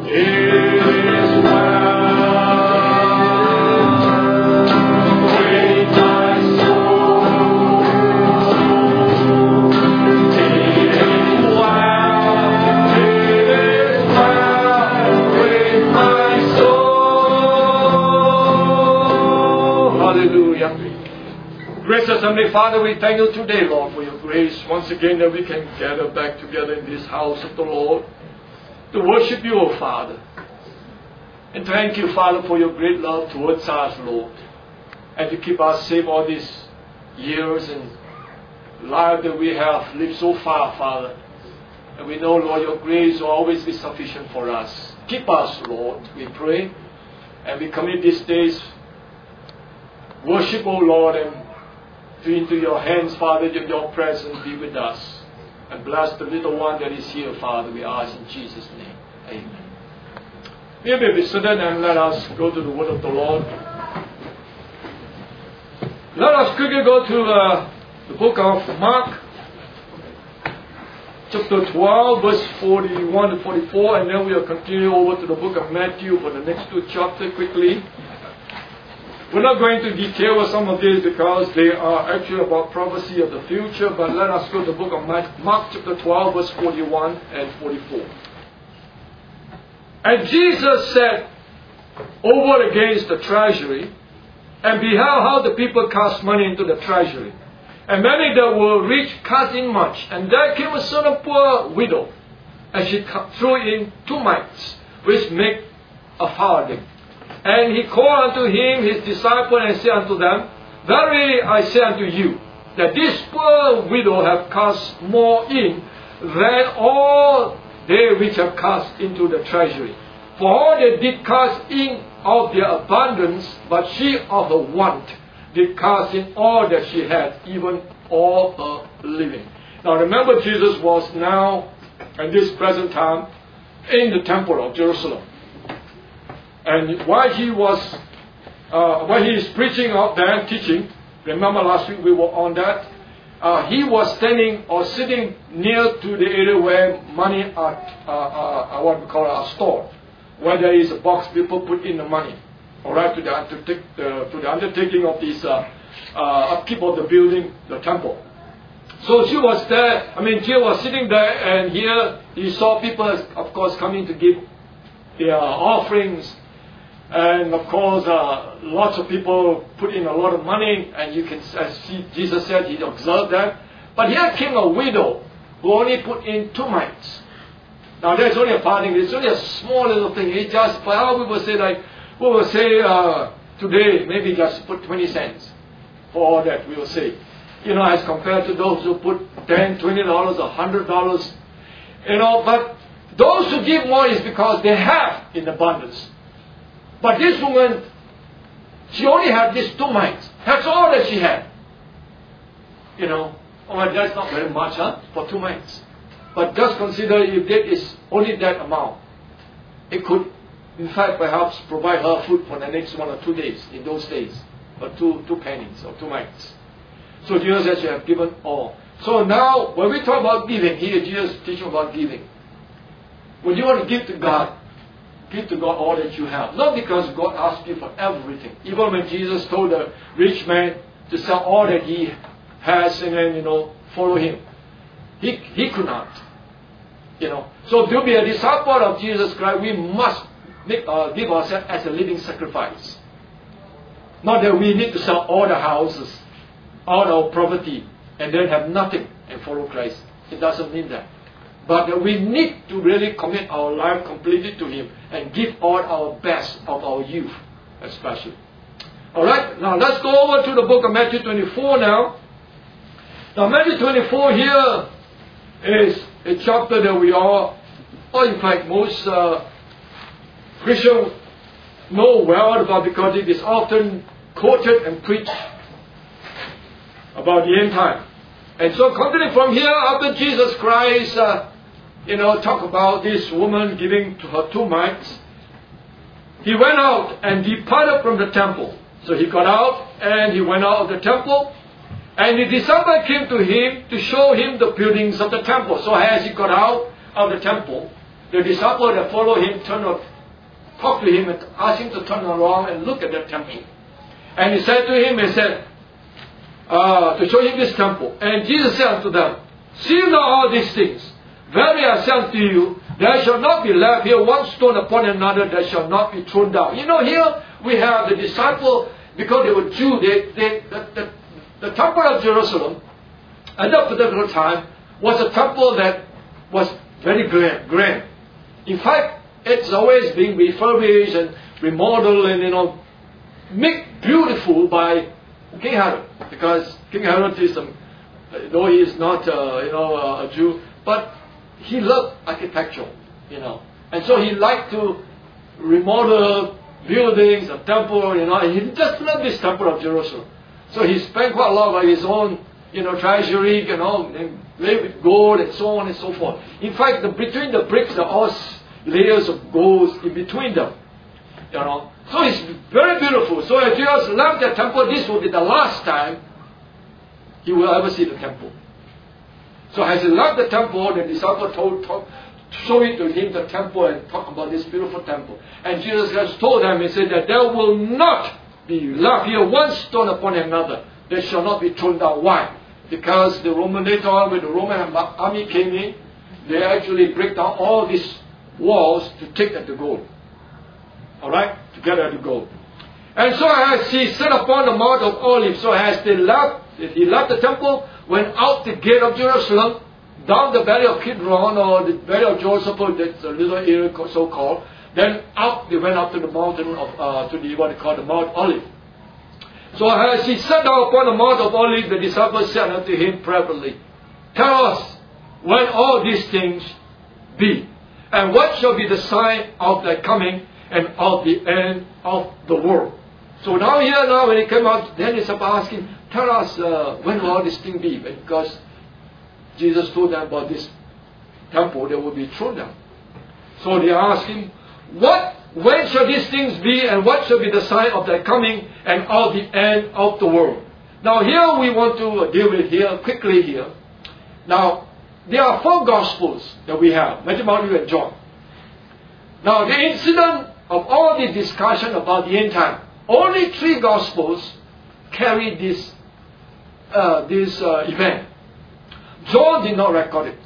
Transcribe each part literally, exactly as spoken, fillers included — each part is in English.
is well. Gracious Heavenly Father, we thank you today, Lord, for your grace. Once again that we can gather back together in this house of the Lord to worship you, O Father. And thank you, Father, for your great love towards us, Lord. And to keep us safe all these years and life that we have lived so far, Father. And we know, Lord, your grace will always be sufficient for us. Keep us, Lord, we pray. And we commit these days, worship, O Lord, and into your hands, Father, that your presence be with us. And bless the little one that is here, Father, we ask in Jesus' name. Amen. We may be seated and let us go to the word of the Lord. Let us quickly go to uh, the book of Mark, chapter twelve, verse forty-one to forty-four, and then we will continue over to the book of Matthew for the next two chapters quickly. We're not going to detail some of these because they are actually about prophecy of the future, but let us go to the book of Mark chapter twelve, verse forty-one and forty-four. And Jesus sat over against the treasury, and beheld how the people cast money into the treasury. And many that were rich cast in much. And there came a certain poor widow, and she threw in two mites, which make a farthing. And he called unto him his disciples, and said unto them, Verily I say unto you, that this poor widow hath cast more in than all they which have cast into the treasury. For all they did cast in of their abundance, but she of her want did cast in all that she had, even all her living. Now remember, Jesus was now, at this present time, in the temple of Jerusalem. And while he was, uh, while he is preaching out there and teaching, remember last week we were on that, uh, he was standing or sitting near to the area where money are, uh, uh, what we call are stored, where there is a box people put in the money, all right, to the, undertake, uh, to the undertaking of this uh, uh, upkeep of the building, the temple. So she was there, I mean, she was sitting there, and here he saw people, of course, coming to give their offerings. And of course, uh, lots of people put in a lot of money, and you can as see, Jesus said he observed that. But here came a widow who only put in two mites. Now there's only a parting; it's only a small little thing. It just, well, we will say like, we will say uh, today maybe just put twenty cents for all that. We will say, you know, as compared to those who put ten, twenty dollars, a hundred dollars, you know. But those who give more is because they have in abundance. But this woman, she only had these two mites. That's all that she had. You know, oh, that's not very much, huh, for two mites. But just consider if that is only that amount. It could, in fact, perhaps provide her food for the next one or two days, in those days. Or two, two pennies or two mites. So Jesus says you have given all. So now, when we talk about giving, here Jesus is teaching about giving. When you want to give to God, give to God all that you have. Not because God asked you for everything. Even when Jesus told the rich man to sell all that he has and then, you know, follow him. He, he could not. You know. So to be a disciple of Jesus Christ, we must make, uh, give ourselves as a living sacrifice. Not that we need to sell all the houses, all our property, and then have nothing and follow Christ. It doesn't mean that. But that we need to really commit our life completely to Him and give all our best of our youth, especially. Alright, now let's go over to the book of Matthew twenty-four now. Now Matthew twenty-four here is a chapter that we all, or in fact most uh, Christians know well about, because it is often quoted and preached about the end time. And so continuing from here, after Jesus Christ, uh, you know, talk about this woman giving to her two mites, He went out and departed from the temple. So He got out and He went out of the temple, and the disciples came to Him to show Him the buildings of the temple. So as He got out of the temple, the disciple that followed him turned up, talked to him and asked him to turn around and look at the temple. And he said to him, he said, uh, to show him this temple. And Jesus said unto them, see you now all these things. Verily I say unto you, there shall not be left here one stone upon another that shall not be thrown down. You know, here we have the disciple, because they were Jew, they, they, the, the, the temple of Jerusalem at that particular time was a temple that was very grand. grand. In fact, it's always being refurbished and remodeled and, you know, made beautiful by King Herod. Because King Herod is, um, though he is not, uh, you know, uh, a Jew, but he loved architecture, you know. And so he liked to remodel buildings, a temple, you know, and he just loved this temple of Jerusalem. So he spent quite a lot of his own, you know, treasury, you know, and laid with gold and so on and so forth. In fact, the, between the bricks, there are all layers of gold in between them, you know. So it's very beautiful. So as Jesus left the temple, this will be the last time he will ever see the temple. So as he left the temple, the disciple told, told showing to him the temple and talk about this beautiful temple. And Jesus has told them, he said that there will not be left here one stone upon another. They shall not be thrown down. Why? Because the Roman, later on when the Roman army came in, they actually break down all these walls to take at the gold. Alright? To get at the gold. And so as he sat upon the Mount of Olives, so as they left, he left the temple, went out the gate of Jerusalem, down the valley of Kidron, or the valley of Joseph, that's a little area so called. Then out, they went up to the mountain of, uh, to the, what they call the Mount Olive. So as he sat down upon the Mount of Olives, the disciples said unto him privately, tell us when all these things be, and what shall be the sign of thy coming and of the end of the world. So now here, now when he came out, then the disciples asked him, tell us uh, when will all these things be? Because Jesus told them about this temple that will be thrown down. So they asked him, what, when shall these things be, and what shall be the sign of thy coming and of the end of the world? Now here we want to deal with here, quickly here. Now, there are four Gospels that we have, Matthew, Mark, and John. Now the incident of all the discussion about the end time, only three Gospels carry this, uh, this uh, event. John did not record it.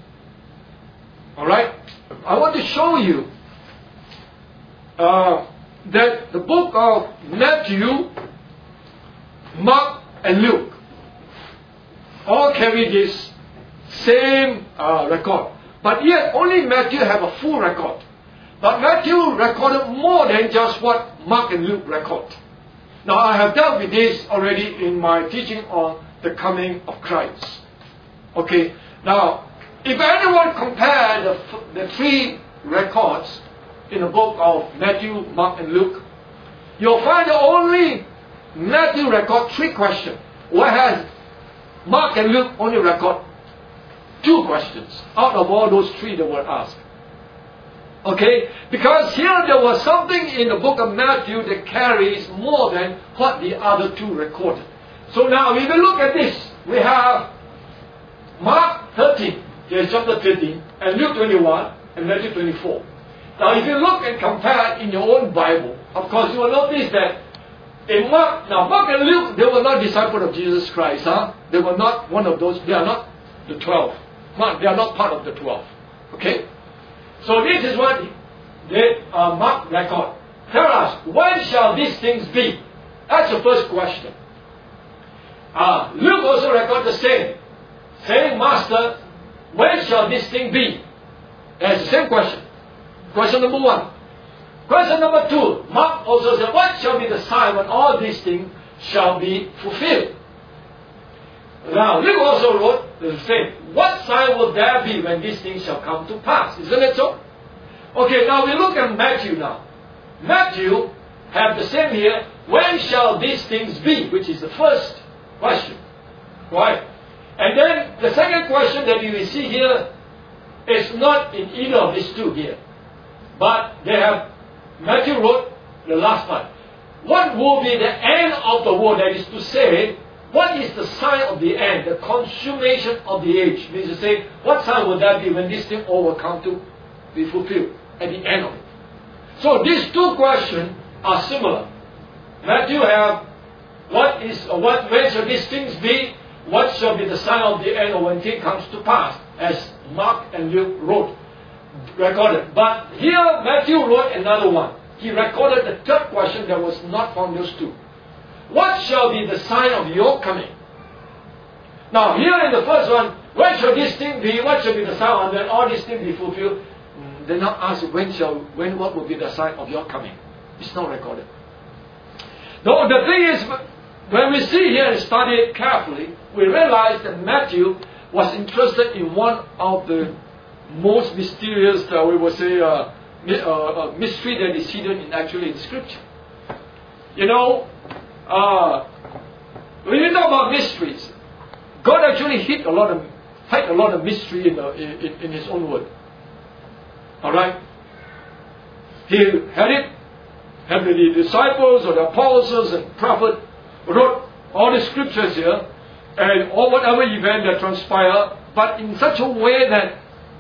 Alright? I want to show you uh, that the book of Matthew, Mark, and Luke all carry this same uh, record. But yet only Matthew have a full record. But Matthew recorded more than just what Mark and Luke record. Now I have dealt with this already in my teaching on the coming of Christ. Okay, now if anyone compare the, the three records in the book of Matthew, Mark, and Luke, you'll find that only Matthew record three questions, whereas Mark and Luke only record two questions out of all those three that were asked. Okay, because here there was something in the book of Matthew that carries more than what the other two recorded. So now if you look at this, we have Mark thirteen, here's chapter thirteen, and Luke twenty-one, and Matthew twenty-four. Now if you look and compare in your own Bible, of course you will notice that in Mark, now Mark and Luke, they were not disciples of Jesus Christ. Huh? They were not one of those, they are not the twelve. Mark, they are not part of the twelve. Okay? So this is what they, uh, Mark record. Tell us, when shall these things be? That's the first question. Uh, Luke also record the same. Saying, Master, when shall this thing be? That's the same question. Question number one. Question number two. Mark also said, what shall be the sign when all these things shall be fulfilled? Now, Luke also wrote the same. What sign will there be when these things shall come to pass? Isn't it so? Okay, now we look at Matthew now. Matthew have the same here. When shall these things be? Which is the first question. Right? And then the second question that you will see here is not in either of these two here. But they have, Matthew wrote the last part. What will be the end of the world? That is to say, what is the sign of the end, the consummation of the age? Means to say, what sign will that be when this thing all will come to be fulfilled at the end of it? So these two questions are similar. Matthew have what is or what when shall these things be? What shall be the sign of the end or when things comes to pass? As Mark and Luke wrote, recorded. But here Matthew wrote another one. He recorded the third question that was not from those two. What shall be the sign of your coming? Now here in the first one, when shall this thing be? What shall be the sign? And then all these things be fulfilled. They not ask when shall when what will be the sign of your coming. It's not recorded. No, the thing is, when we see here and study it carefully, we realize that Matthew was interested in one of the most mysterious, uh, we would say, uh, mi- uh, uh, mystery that is hidden in actually in Scripture. You know, uh, when you talk about mysteries, God actually hid a lot of hid a lot of mystery in, the, in, in His own Word. All right, He had it, had the disciples or the apostles and prophets wrote all the scriptures here, and or whatever event that transpired, but in such a way that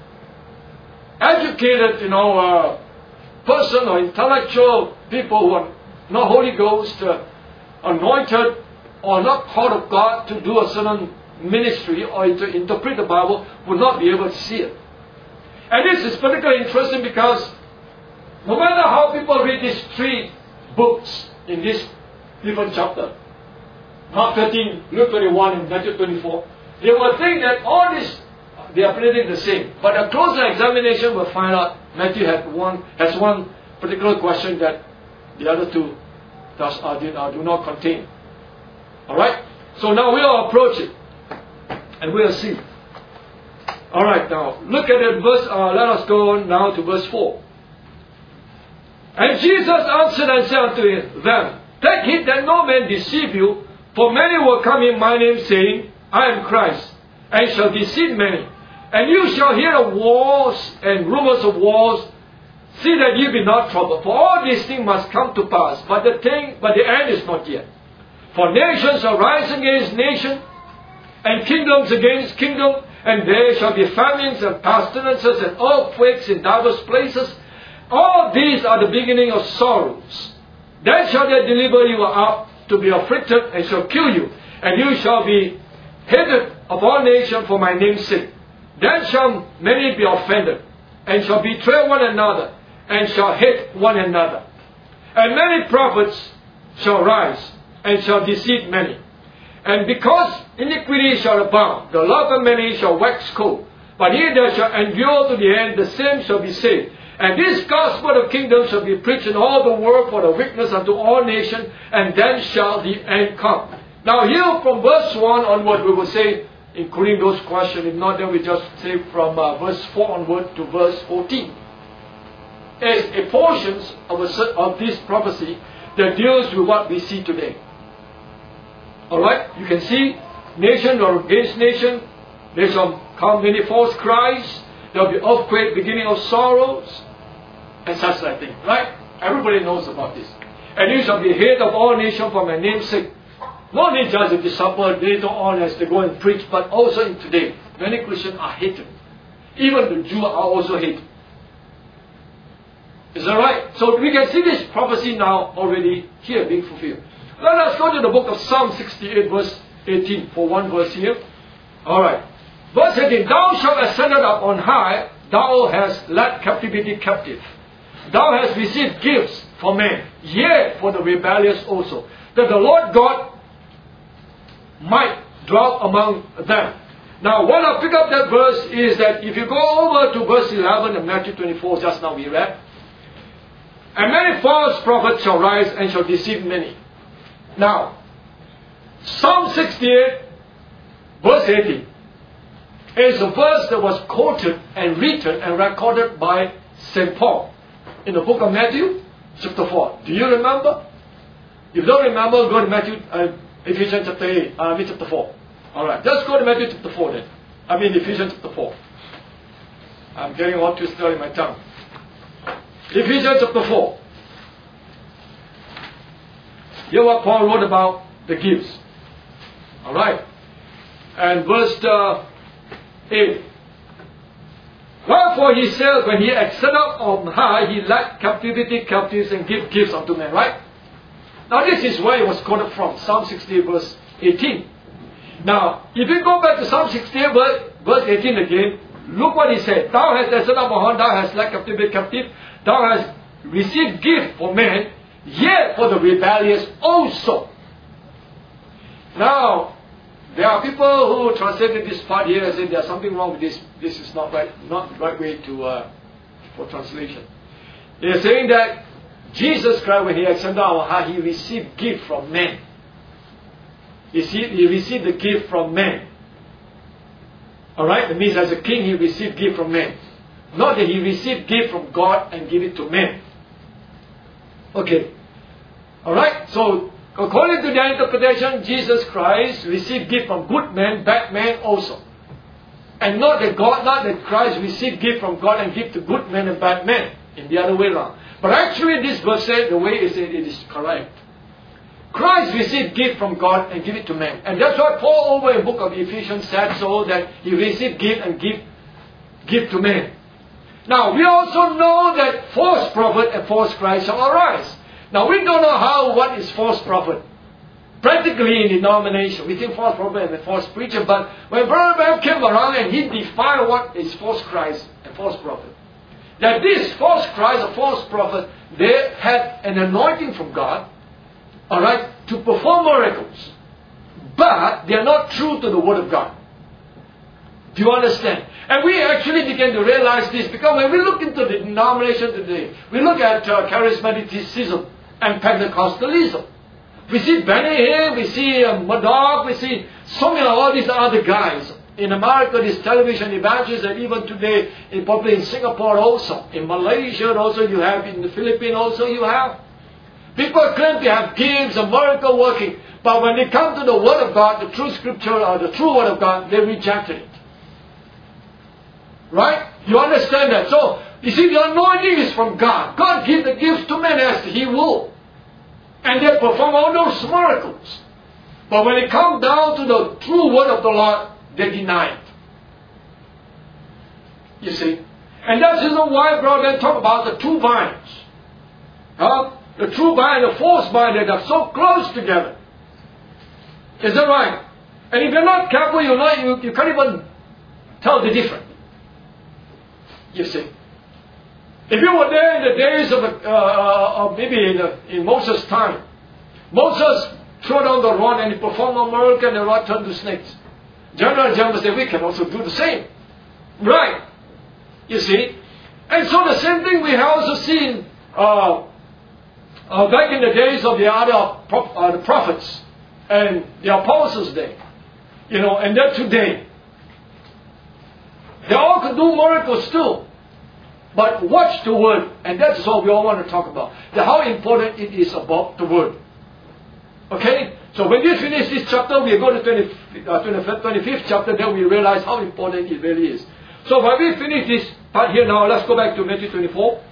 educated, you know, uh, person or intellectual people who are not Holy Ghost uh, anointed or not called of God to do a certain ministry or to interpret the Bible would not be able to see it. And this is particularly interesting because no matter how people read these three books in this different chapter, Mark thirteen, Luke twenty-one, and Matthew twenty-four, they will think that all this, they are pretty the same. But a closer examination will find out Matthew had one, has one particular question that the other two does, uh, did, uh, do not contain. Alright? So now we will approach it. And we will see. Alright, now look at it. Verse, uh, let us go now to verse four. And Jesus answered and said unto them, Take heed that no man deceive you, for many will come in my name, saying, I am Christ, and shall deceive many. And you shall hear of wars and rumors of wars. See that ye be not troubled, for all these things must come to pass, but the thing, but the end is not yet. For nations shall rise against nation, and kingdoms against kingdom, and there shall be famines and pestilences and earthquakes in divers places. All these are the beginning of sorrows. Then shall they deliver you up to be afflicted, and shall kill you, and you shall be hated of all nations for my name's sake. Then shall many be offended, and shall betray one another, and shall hate one another. And many prophets shall rise, and shall deceive many. And because iniquity shall abound, the love of many shall wax cold. But he that shall endure to the end, the same shall be saved. And this gospel of kingdom shall be preached in all the world for the witness unto all nations, and then shall the end come. Now here from verse one onward we will say, including those questions, if not then we just say from uh, verse four onward to verse fourteen. Is a portion of, a, of this prophecy that deals with what we see today. Alright, you can see nation or against nation, there shall come many false Christs, there will be earthquake, beginning of sorrows, and such like thing. Right? Everybody knows about this. And you shall be head of all nations for my name's sake. Not only just the disciples later on as they go and preach, but also in today. Many Christians are hated. Even the Jews are also hated. Is that right? So we can see this prophecy now already here being fulfilled. Let us go to the book of Psalm sixty-eight verse eighteen for one verse here. Alright. Verse eighteen. Thou shalt ascend up on high, thou hast led captivity captive. Thou hast received gifts for men, yea, for the rebellious also, that the Lord God might dwell among them. Now, what I pick up that verse is that if you go over to verse eleven of Matthew twenty-four, just now we read, and many false prophets shall rise and shall deceive many. Now, Psalm sixty-eight, verse eighteen, is a verse that was quoted and written and recorded by Saint Paul in the book of Matthew, chapter four. Do you remember? If you don't remember, go to Matthew, uh, Ephesians chapter eight, uh, chapter four. Alright, let's go to Matthew chapter four then. I mean Ephesians chapter four. I'm getting all twisted in my tongue. Ephesians chapter four. Hear what Paul wrote about the gifts. Alright. And verse uh, eight. Wherefore he said, when he ascended up on high, he led captivity captives and gave gifts unto men. Right? Now this is where it was quoted from. Psalm sixty-eight verse eighteen. Now, if you go back to Psalm sixty-eight verse, verse eighteen again, look what he said. Thou hast ascended up on high, thou hast led captivity captive, thou hast received gift for men, yet for the rebellious also. Now, there are people who translated this part here and said there's something wrong with this. This is not right, not the right way to uh, for translation. They're saying that Jesus Christ, when he ascended on high, he received gift from men. He received, he received the gift from men. Alright? That means as a king he received gift from men. Not that he received gift from God and give it to men. Okay. Alright? So, according to their interpretation, Jesus Christ received gift from good men, bad men also. And not that God, not that Christ received gift from God and give to good men and bad men. In the other way around. But actually this verse said, the way it is, it is correct. Christ received gift from God and give it to men. And that's why Paul over in the book of Ephesians said so, that he received gift and give, give to men. Now, we also know that false prophet and false Christ shall arise. Now, we don't know how, what is false prophet. Practically in denomination, we think false prophet and false preacher, but when Brother Branham came around and he defined what is false Christ and false prophet, that this false Christ or false prophet, they had an anointing from God, alright, to perform miracles, but they are not true to the Word of God. Do you understand? And we actually began to realize this because when we look into the denomination today, we look at uh, charismaticism and Pentecostalism. We see Benny Hinn, we see uh, Murdoch, we see so many of all these other guys. In America, these television evangelists, and even today, in, probably in Singapore also. In Malaysia also you have, in the Philippines also you have. People claim to have gifts and miracle working, but when they come to the Word of God, the true Scripture or the true Word of God, they rejected it. Right? You understand that? So, you see, the anointing is from God. God gives the gifts to men as He will. And they perform all those miracles. But when it comes down to the true Word of the Lord, they deny it. You see? And that's the reason why Brother talk about the two vines. Huh? The true vine and the false vine, they are so close together. Is that right? And if you're not careful, you're not, you, you can't even tell the difference. You see? If you were there in the days of, uh, uh, of maybe in, the, in Moses' time, Moses threw down the rod and he performed a miracle and the rod turned to snakes. General Jamba said, we can also do the same. Right? You see? And so the same thing we have also seen uh, uh, back in the days of the other uh, the prophets and the apostles' day. You know, and then today. They all could do miracles too. But watch the Word. And that's all we all want to talk about. The, how important it is about the Word. Okay? So when we finish this chapter, we go to twenty, uh, twenty-fifth, twenty-fifth chapter, then we realize how important it really is. So when we finish this part here now, let's go back to Matthew twenty-four.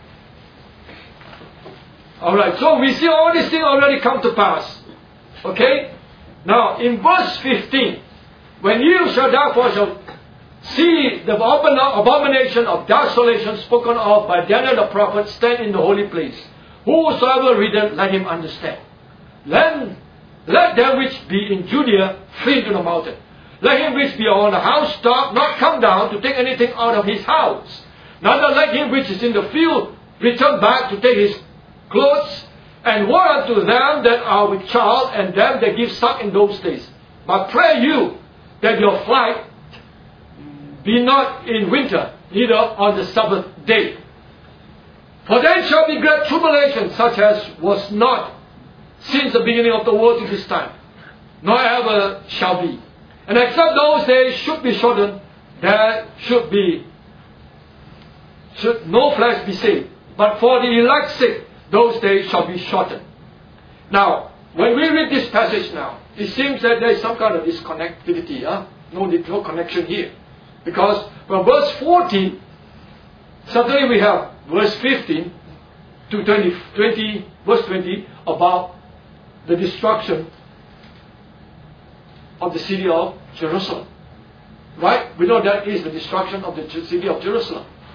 Alright, so we see all these things already come to pass. Okay? Now, in verse fifteen, when you shall therefore shall see the abomination of desolation spoken of by Daniel the prophet stand in the holy place. Whosoever readeth, let him understand. Then let them which be in Judea flee to the mountain. Let him which be on the housetop not come down to take anything out of his house. Neither let him which is in the field return back to take his clothes. And woe unto them that are with child and them that give suck in those days. But pray you that your flight be not in winter, neither on the Sabbath day. For then shall be great tribulation, such as was not since the beginning of the world to this time, nor ever shall be. And except those days should be shortened, there should be should no flesh be saved. But for the elect's sake, those days shall be shortened. Now, when we read this passage now, it seems that there is some kind of disconnectivity. Huh? No, no connection here. Because from verse fourteen, suddenly we have verse fifteen to twenty, twenty, verse twenty about the destruction of the city of Jerusalem. Right? We know that is the destruction of the city of Jerusalem.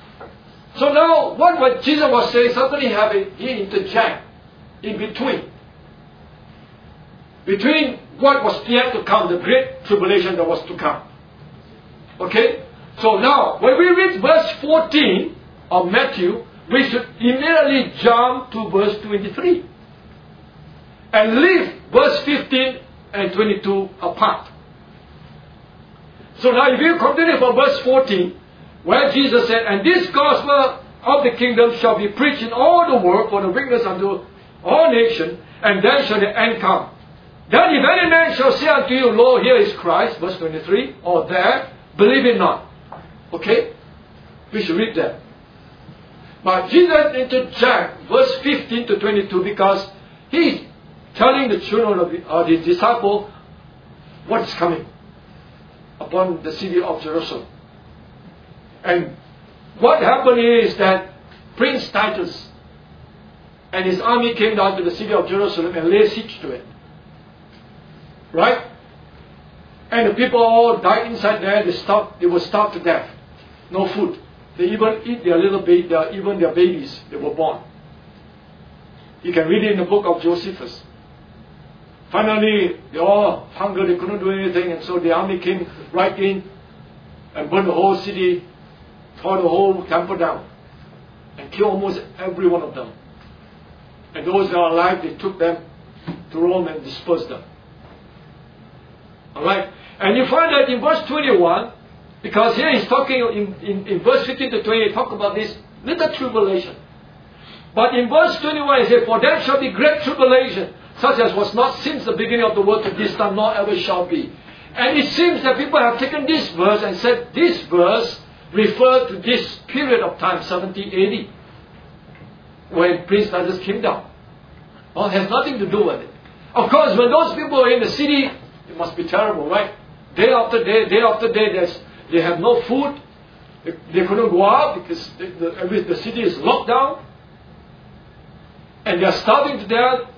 So now, what, what Jesus was saying, suddenly have a, he interject in between. Between what was yet to come, the great tribulation that was to come. Okay? So now, when we read verse fourteen of Matthew, we should immediately jump to verse twenty-three. And leave verse fifteen and twenty-two apart. So now if you continue from verse fourteen, where Jesus said, and this gospel of the kingdom shall be preached in all the world for the witness unto all nations, and then shall the end come. Then if any man shall say unto you, Lo, here is Christ, verse twenty-three, or there, believe it not. Okay? We should read that. But Jesus interjects verse fifteen to twenty-two because he is telling the children of the, uh, his disciples what is coming upon the city of Jerusalem. And what happened is that Prince Titus and his army came down to the city of Jerusalem and laid siege to it. Right? And the people all died inside there. They starved, they were starved to death. No food. They even eat their little baby, their, even their babies they were born. You can read it in the book of Josephus. Finally, they all hunger, they couldn't do anything, and so the army came right in and burned the whole city, tore the whole temple down, and killed almost every one of them. And those that are alive, they took them to Rome and dispersed them. Alright? And you find that in verse twenty-one, because here he's talking in, in, in verse fifteen to twenty, he talk about this little tribulation. But in verse twenty-one, he said, for there shall be great tribulation, such as was not since the beginning of the world to this time, nor ever shall be. And it seems that people have taken this verse and said this verse referred to this period of time, seventy A D, when Prince Titus came down. Well, it has nothing to do with it. Of course, when those people are in the city, it must be terrible, right? Day after day, day after day, there's, they have no food. They, they couldn't go out because the, the, the city is locked down. And they are starving to death.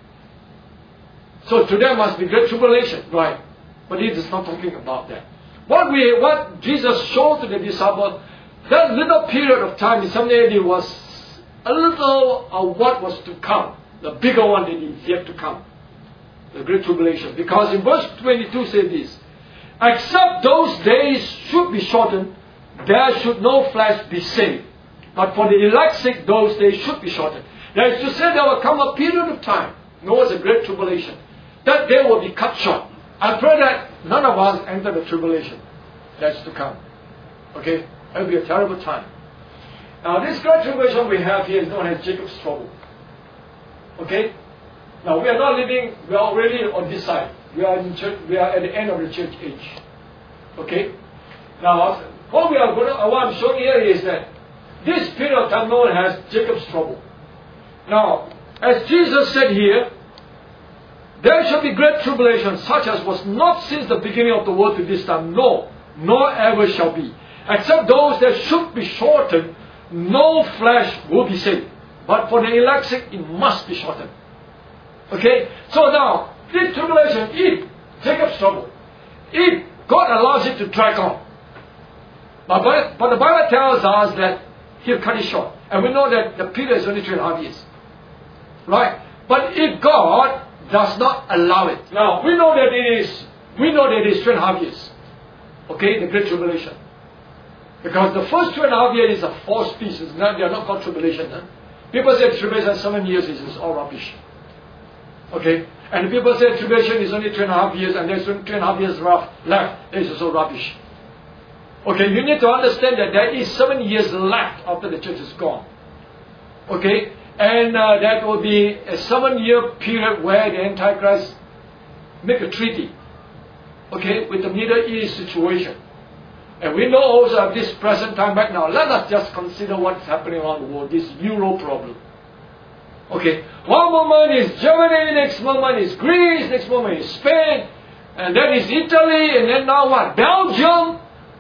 So to them must be great tribulation, right? But he is not talking about that. What we, what Jesus showed to the disciples, that little period of time in seventy A D was a little of what was to come. The bigger one that is yet to come. The great tribulation. Because in verse twenty-two says this, except those days should be shortened, there should no flesh be saved. But for the elect's sake, those days should be shortened. That is to say, there will come a period of time, known as a great tribulation, that day will be cut short. I pray that none of us enter the tribulation that's to come. Okay? It will be a terrible time. Now, this great tribulation we have here is known as Jacob's trouble. Okay? Now, we are not living, we are already on this side. We are in church, we are at the end of the church age. Okay? Now, what we are going to, what I'm showing here is that this period of time known as Jacob's trouble. Now, as Jesus said here, there shall be great tribulation, such as was not since the beginning of the world to this time, no, nor ever shall be. Except those that should be shortened, no flesh will be saved. But for the elect's sake, it must be shortened. Okay? So now, this tribulation, if Jacob's trouble, if God allows it to drag on, but, but the Bible tells us that He'll cut it short. And we know that the period is only three and a half years. Right? But if God does not allow it. Now, we know that it is, we know that it is three and a half years. Okay, the Great Tribulation. Because the first two and a half years is a false peace. It's not, they are not called tribulation. Huh? People say tribulation is seven years, this is all rubbish. Okay? And people say tribulation is only three and a half years and there's only three and a half years rough, left. This is also rubbish. Okay, you need to understand that there is seven years left after the church is gone. Okay? And uh, that will be a seven-year period where the Antichrist make a treaty, okay, with the Middle East situation. And we know also at this present time right now, let us just consider what's happening around the world, this Euro problem. Okay, one moment is Germany, next moment is Greece, next moment is Spain, and then is Italy, and then now what? Belgium?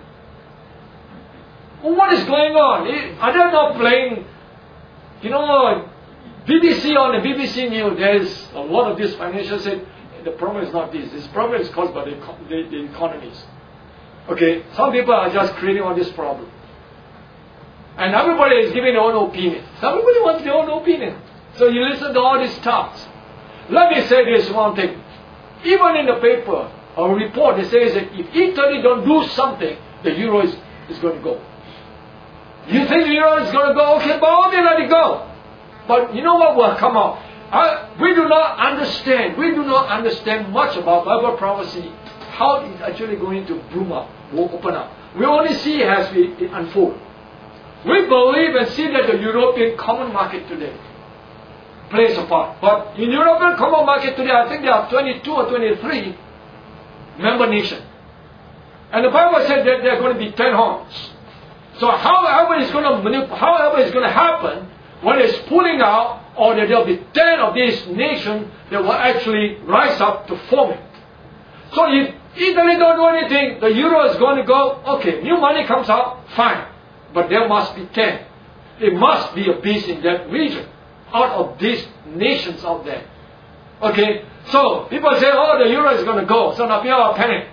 What is going on? Are they not playing? You know, B B C on the B B C News, there's a lot of this financial said, the problem is not this. This problem is caused by the, the, the economies. Okay, some people are just creating all this problem. And everybody is giving their own opinion. So everybody wants their own opinion. So you listen to all these talks. Let me say this one thing. Even in the paper, a report that says that if Italy don't do something, the euro is, is going to go. You think the euro is going to go? Okay, but okay, let it go. But you know what will come out? I, we do not understand. We do not understand much about Bible prophecy. How it's actually going to bloom up, will open up. We only see it as we, it unfold. We believe and see that the European common market today plays a part. But in European common market today, I think there are twenty-two or twenty-three member nations. And the Bible said that there are going to be ten horns. So however it's going to manip- however it's going to happen, when it's pulling out, or that there will be ten of these nations that will actually rise up to form it. So if Italy don't do anything, the euro is going to go, okay, new money comes out, fine. But there must be ten. It must be a beast in that region, out of these nations out there. Okay, so people say, oh, the euro is going to go, so now people are panic.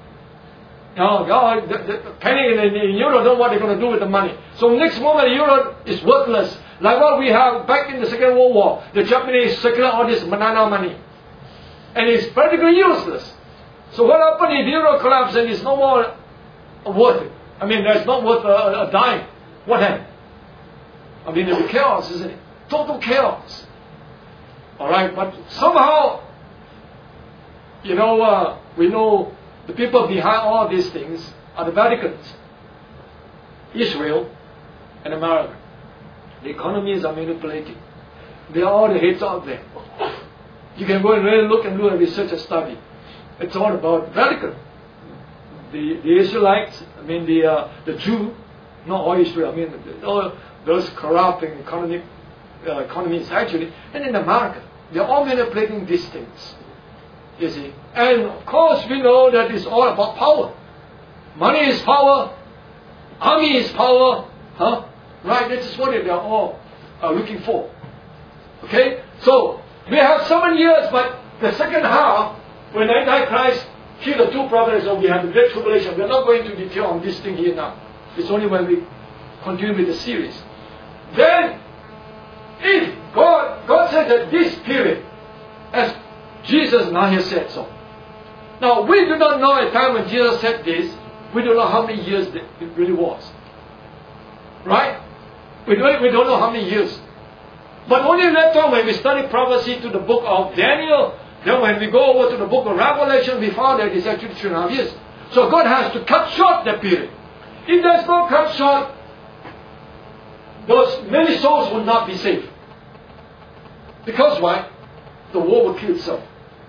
No, oh, the, the panic in the euro, don't know what they're going to do with the money. So next moment the euro is worthless. Like what we have back in the Second World War. The Japanese circulate all this banana money. And it's practically useless. So what happens if the euro collapses and it's no more worth it? I mean, it's not worth a, a dime. What happened? I mean, it'll be chaos, isn't it? Total chaos. Alright, but somehow, you know, uh, we know the people behind all these things are the Vaticans, Israel, and America. The economies are manipulating. They are all the heads out there. You can go and really look and do a research and study. It's all about Vatican. The, the Israelites, I mean the uh, the Jew, not all Israel, I mean all those corrupting economic uh, economies actually, and in America, they're all manipulating these things. You see, and of course we know that it's all about power. Money is power. Army is power. Huh? Right? This is what they are all uh, looking for. Okay? So, we have seven years, but the second half, when Antichrist killed the two prophets, so we have the Great Tribulation. We are not going to detail on this thing here now. It's only when we continue with the series. Then, if God, God said that this period, as Jesus now has said so. Now, we do not know at the time when Jesus said this, we don't know how many years it really was. Right? We don't, we don't know how many years. But only later when we study prophecy to the book of Daniel, then when we go over to the book of Revelation, we found that it's actually three and a half years. So God has to cut short that period. If there's no cut short, those many souls will not be saved. Because why? The war will kill itself.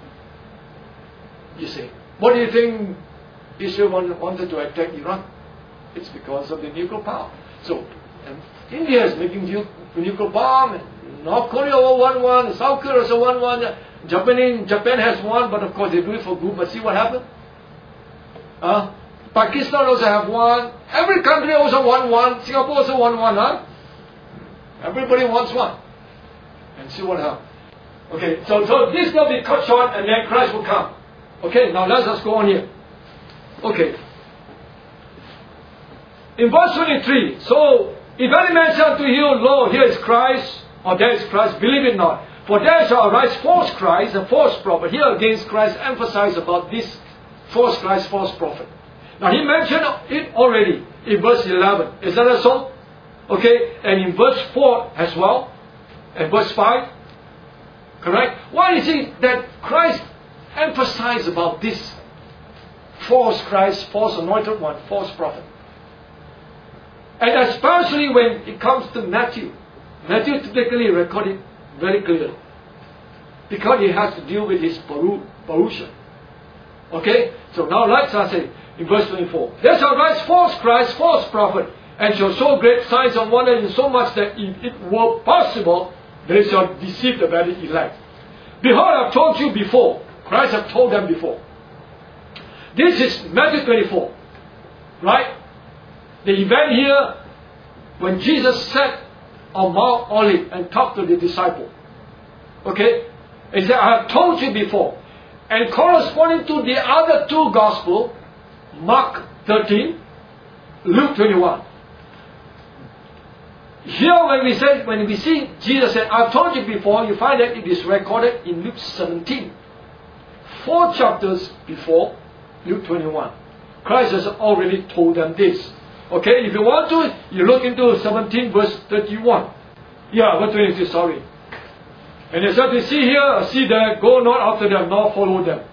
You see. What do you think Israel wanted to attack Iran? It's because of the nuclear power. So, and India is making nuclear bomb, and North Korea won one, South Korea also won one, Japan, Japan has one, but of course they do it for good. But see what happened? Uh, Pakistan also have one. Every country also won one. Singapore also won one, huh? Everybody wants one. And see what happened. Okay, so, so this will be cut short and then Christ will come. Okay, now let's just go on here. Okay. In verse twenty-three, so if any man say unto you, lo, here is Christ, or there is Christ, believe it not. For there shall arise false Christ and false prophet. Here against Christ emphasized about this false Christ, false prophet. Now he mentioned it already in verse eleven. Is that so? Okay, and in verse four as well, and verse five. Correct? Why is it that Christ emphasized about this false Christ, false anointed one, false prophet? And especially when it comes to Matthew. Matthew typically recorded very clearly. Because he has to deal with his parousia. Okay? So now let's say in verse twenty-four. There shall rise false Christ, false prophet, and shall show great signs and wonders, in so much that if it were possible, they shall deceive the very elect. Behold, I have told you before. Christ have told them before. This is Matthew twenty-four. Right? The event here, when Jesus sat on Mount Olive and talked to the disciple. Okay? He said, I have told you before. And corresponding to the other two Gospels, Mark thirteen, Luke twenty-one. Here when we say, when we see Jesus said, I've told you before, you find that it is recorded in Luke seventeen. Four chapters before Luke twenty-one. Christ has already told them this. Okay, if you want to, you look into seventeen verse thirty-one. Yeah, verse twenty-two, sorry. And it said, you see here, see there, go not after them, nor follow them.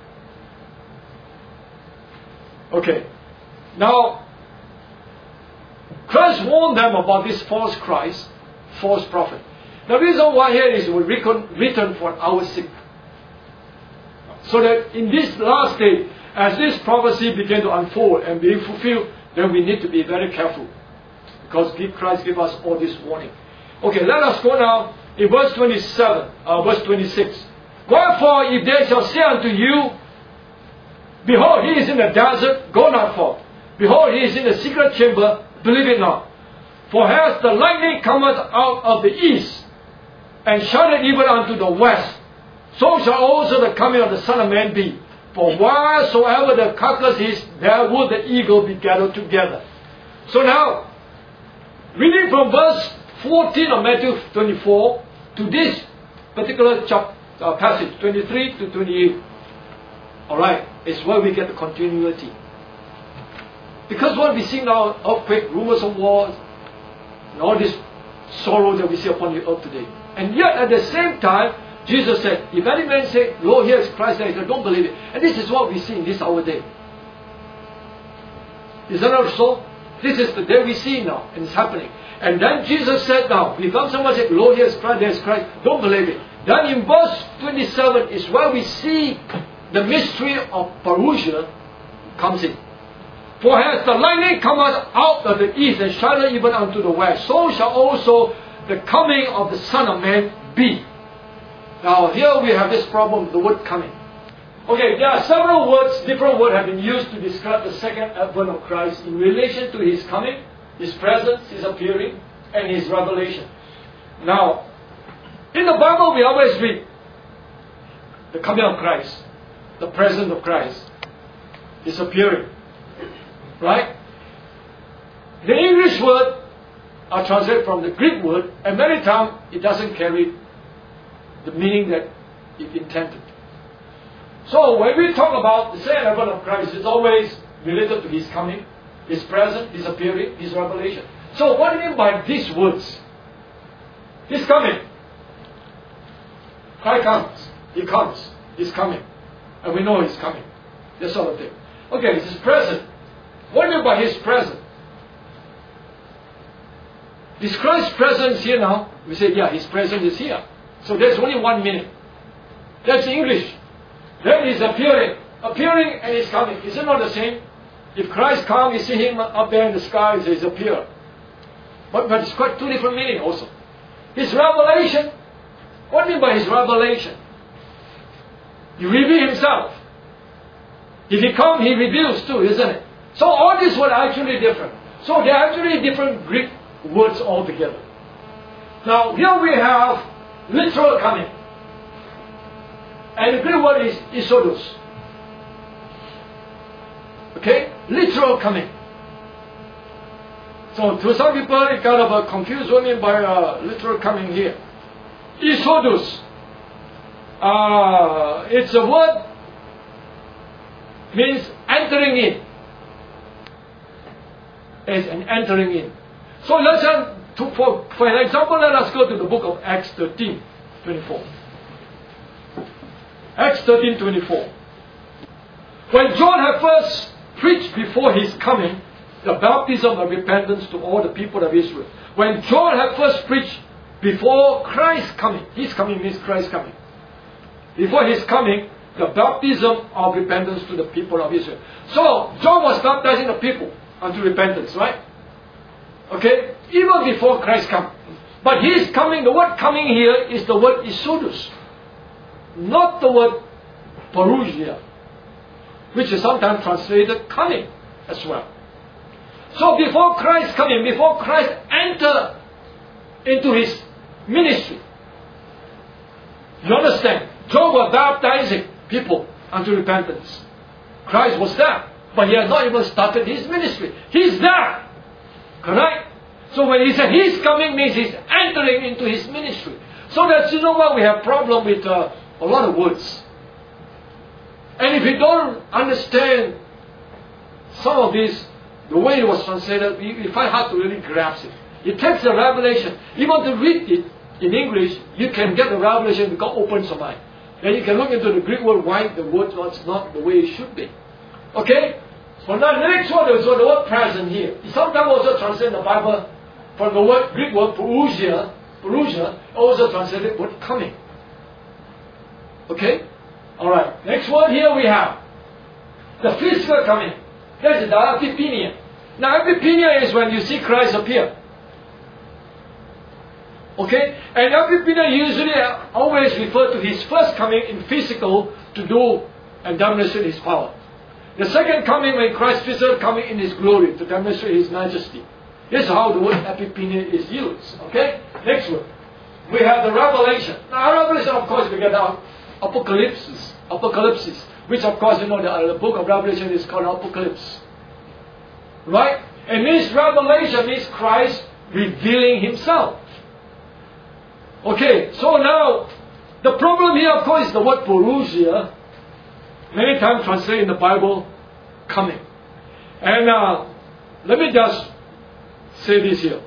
Okay. Now, Christ warned them about this false Christ, false prophet. The reason why here is written for our sake. So that in this last day, as this prophecy began to unfold and being fulfilled, then we need to be very careful. Because Christ gave us all this warning. Okay, let us go now in verse twenty-seven, uh, verse twenty-six. Wherefore, if they shall say unto you, behold, he is in the desert, go not forth. Behold, he is in the secret chamber, believe it not. For as the lightning cometh out of the east, and shineth even unto the west, so shall also the coming of the Son of Man be. For wheresoever the carcass is, there will the eagle be gathered together. So now, reading from verse fourteen of Matthew twenty-four to this particular chapter, uh, passage, twenty-three to twenty-eight. Alright, is where we get the continuity. Because what we see now, earthquake, rumors of wars, and all this sorrow that we see upon the earth today. And yet at the same time, Jesus said, if any man say, lo, here is Christ, then don't believe it. And this is what we see in this our day. Is that not so? This is the day we see now, and it's happening. And then Jesus said now, if someone said, lo, here is Christ, there is Christ, don't believe it. Then in verse twenty-seven is where we see the mystery of Parousia comes in. For as the lightning cometh out of the east and shineth even unto the west, so shall also the coming of the Son of Man be. Now here we have this problem, the word coming. Okay, there are several words, different words have been used to describe the second advent of Christ in relation to His coming, His presence, His appearing, and His revelation. Now, in the Bible we always read the coming of Christ, the presence of Christ, His appearing. Right? The English word are translated from the Greek word, and many times it doesn't carry the meaning that it intended. So when we talk about the second advent of Christ, it's always related to His coming, His presence, His appearing, His revelation. So what do you mean by these words? He's coming. Christ comes. He comes. He's coming. And we know He's coming. That sort of thing. Okay, it's His presence. What do you mean by His presence? Is Christ's presence here now? We say, yeah, His presence is here. So there's only one meaning. That's English. Then He's appearing. Appearing and He's coming. Is it not the same? If Christ comes, you see Him up there in the sky, He's appeared. But, but it's quite two different meanings also. His revelation. What do you mean by His revelation? He reveals Himself. If He comes, He reveals too, isn't it? So all these words are actually different. So they are actually different Greek words altogether. Now here we have literal coming. And the Greek word is isodos. Okay? Literal coming. So to some people it kind of uh, confused what I mean by uh, literal coming here. Isodos. Uh, it's a word means entering in. As an entering in. So let's have to, for, for an example, let us go to the book of Acts thirteen twenty-four. Acts thirteen twenty-four. When John had first preached before his coming the baptism of repentance to all the people of Israel. When John had first preached before Christ's coming, his coming means Christ's coming. Before his coming, the baptism of repentance to the people of Israel. So John was baptizing the people unto repentance, right? Okay? Even before Christ comes. But His coming, the word coming here is the word isodus. Not the word parousia, which is sometimes translated coming as well. So before Christ coming, before Christ entered into His ministry, you understand? John was baptizing people unto repentance. Christ was there. But He has not even started His ministry. He's there. Correct? So when he said He's coming means He's entering into His ministry. So that's, you know what, we have problem with uh, a lot of words. And if you don't understand some of this, the way it was translated, we, we find hard to really grasp it. It takes the revelation. You want to read it in English, you can get the revelation because it opens your mind. Then you can look into the Greek word why the word was not the way it should be. Okay? So now the next word is the word present here. Sometimes also translate the Bible from the word Greek word parousia, parousia, also translated word coming. Okay? Alright. Next word here we have the physical coming. That is the epipenia. Now epipenia is when you see Christ appear. Okay? And epipenia usually always refer to His first coming in physical to do and demonstrate His power. The second coming when Christ physical coming in His glory to demonstrate His majesty. This is how the word epipenia is used. Okay? Next word. We have the revelation. Now revelation, of course, we get out apocalypse. Apocalypse. Which of course, you know, the, the book of Revelation is called Apocalypse. Right? And this revelation means Christ revealing Himself. Okay, so now, the problem here, of course, is the word parousia. Many times translated in the Bible, coming. And uh, let me just say this here.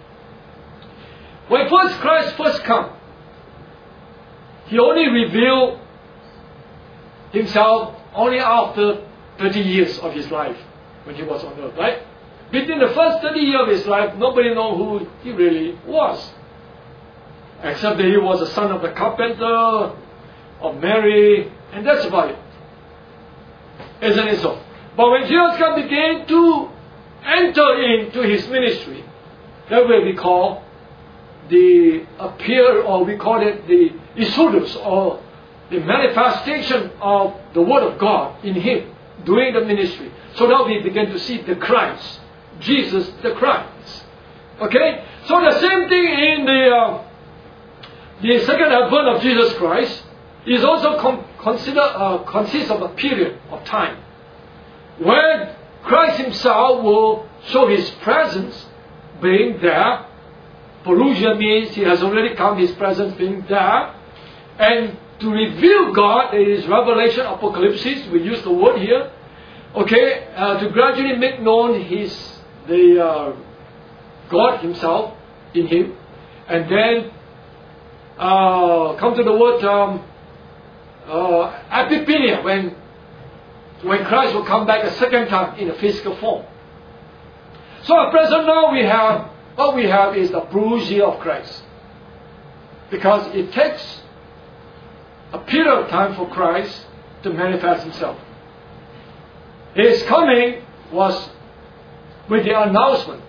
When first Christ first come, He only revealed Himself only after thirty years of His life when He was on earth, right? Within the first thirty years of His life, nobody knows who He really was. Except that He was the son of the carpenter, of Mary, and that's about it. Isn't it so? But when Jesus Christ began to enter into His ministry, that will be called the appear, or we call it the exodus, or the manifestation of the Word of God in Him during the ministry. So now we begin to see the Christ, Jesus the Christ. Okay? So the same thing in the uh, the second advent of Jesus Christ is also com- consider uh, consists of a period of time where Christ Himself will show His presence being there. Parousia means He has already come, His presence being there. And to reveal God, there is revelation, apocalypse, we use the word here. Okay, uh, to gradually make known His, the uh, God Himself in Him. And then uh, come to the word um, uh, epipenia, when, when Christ will come back a second time in a physical form. So at present now we have, what we have is the parousia of Christ. Because it takes a period of time for Christ to manifest Himself. His coming was with the announcement.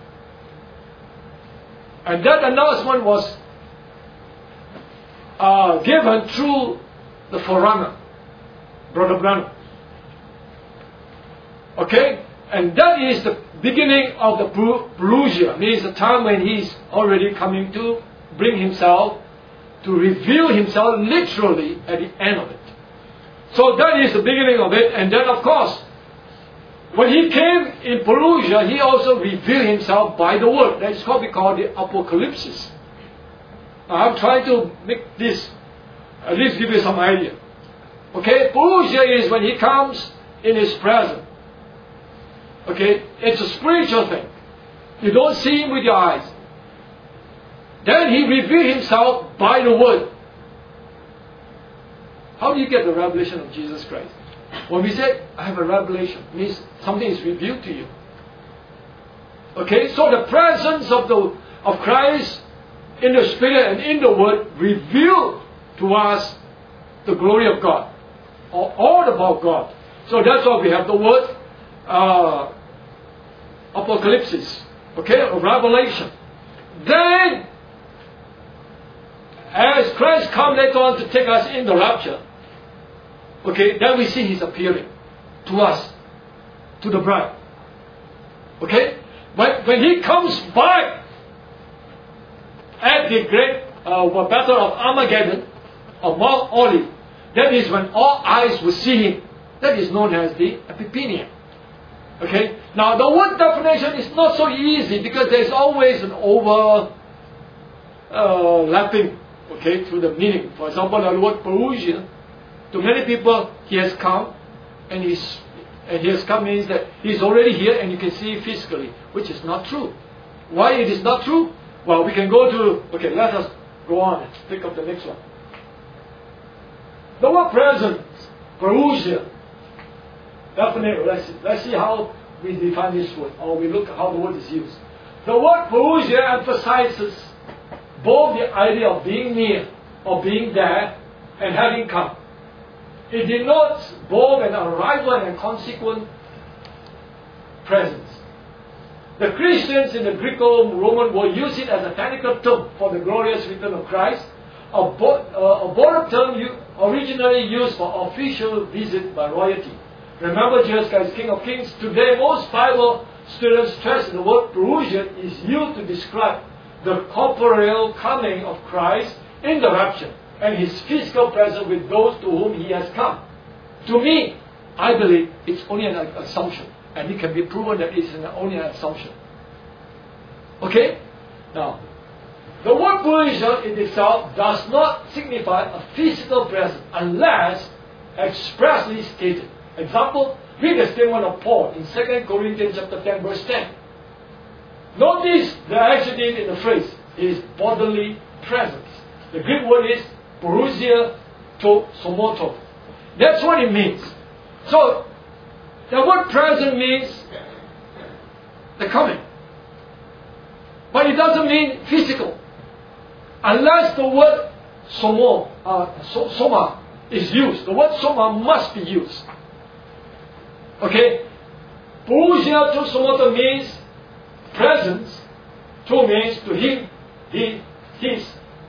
And that announcement was uh, given through the forerunner, Brother Branham. Okay? And that is the beginning of the parousia, means the time when He's already coming to bring Himself, to reveal Himself literally at the end of it. So that is the beginning of it. And then of course, when He came in parousia, He also revealed Himself by the Word. That is what we call the apocalypse. Now I'm trying to make this, at least give you some idea. Okay, parousia is when He comes in His presence. Okay, it's a spiritual thing. You don't see Him with your eyes. Then He revealed Himself by the Word. How do you get the revelation of Jesus Christ? When we say, I have a revelation, it means something is revealed to you. Okay, so the presence of the of Christ in the Spirit and in the Word revealed to us the glory of God, or all about God. So that's why we have the word uh, apocalypse, okay, or revelation. Then, as Christ comes later on to take us in the rapture, okay, then we see His appearing to us, to the bride. Okay? When, when He comes back at the great uh, battle of Armageddon, of Mount Olive, that is when all eyes will see Him. That is known as the epipenia. Okay? Now, the word definition is not so easy because there is always an over uh, lapping, okay, through the meaning. For example, the word parousia, to many people, he has come, and he's and he has come means that he's already here and you can see physically, which is not true. Why it is not true? Well, we can go to, okay, let us go on and pick up the next one. The word presence, parousia, definitely, let's see, let's see how we define this word, or we look at how the word is used. The word parousia emphasizes both the idea of being near, or being there, and having come. It denotes both an arrival and a consequent presence. The Christians in the Greco-Roman world use it as a technical term for the glorious return of Christ, a, bo- uh, a borrowed term u- originally used for official visit by royalty. Remember, Jesus Christ, King of Kings. Today, most Bible students stress the word parousia is used to describe the corporeal coming of Christ in the rapture and his physical presence with those to whom he has come. To me, I believe it's only an assumption, and it can be proven that it's an, only an assumption. Okay? Now, the word parousia in itself does not signify a physical presence unless expressly stated. Example, read the statement of Paul in Second Corinthians chapter ten, verse ten. Notice the adjective in the phrase is bodily presence. The Greek word is parousia to somoto. That's what it means. So, the word present means the coming. But it doesn't mean physical. Unless the word somo, uh, so, soma is used. The word soma must be used. Okay? Parousia to somoto means presence. To means to him, he, his.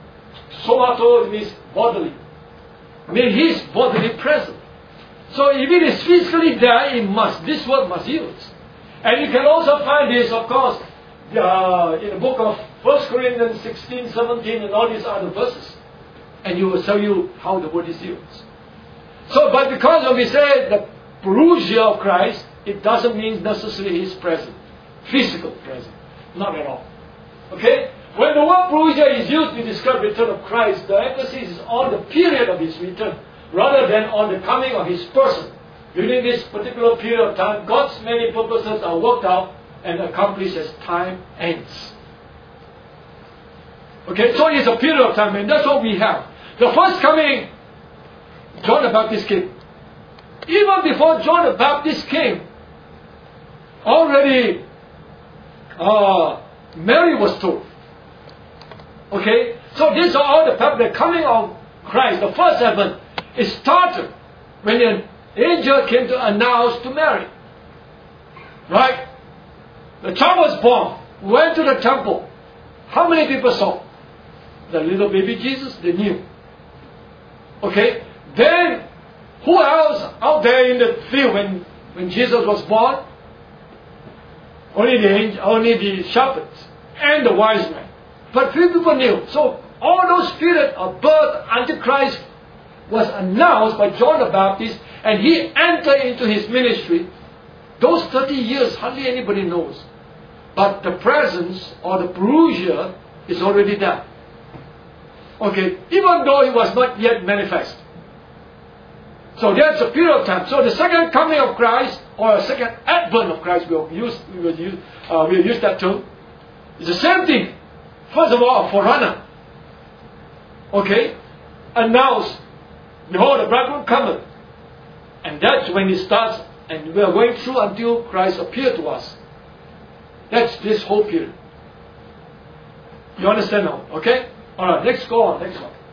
Somato means bodily. Means his bodily presence. So if it is physically there, it must. This word must use. And you can also find this, of course, uh, in the book of First Corinthians sixteen, seventeen, and all these other verses. And you will tell you how the word is used. So, but because when we say the parousia of Christ, it doesn't mean necessarily his presence. Physical presence. Not at all. Okay? When the word parousia is used to describe the return of Christ, the emphasis is on the period of his return, rather than on the coming of his person. During this particular period of time, God's many purposes are worked out and accomplished as time ends. Okay, so it's a period of time, and that's what we have. The first coming, John the Baptist came. Even before John the Baptist came, already uh, Mary was told. Okay, so these are all the the coming of Christ, the first heaven, it started when an angel came to announce to Mary. Right? The child was born, went to the temple. How many people saw? The little baby Jesus, they knew. Okay? Then, who else out there in the field when, when Jesus was born? Only the angel, only the shepherds and the wise men. But few people knew. So, all those periods of birth until Christ was announced by John the Baptist, and he entered into his ministry. Those thirty years, hardly anybody knows. But the presence or the parousia is already there. Okay, even though it was not yet manifest. So that's a period of time. So the second coming of Christ, or a second advent of Christ, we'll use, we will use, uh, we'll use that term. It's the same thing. First of all, a forerunner. Okay? Announce, behold, the bridegroom cometh. And that's when it starts, and we are going through until Christ appeared to us. That's this whole period. You understand now? Okay? Alright, let's go on. Next one.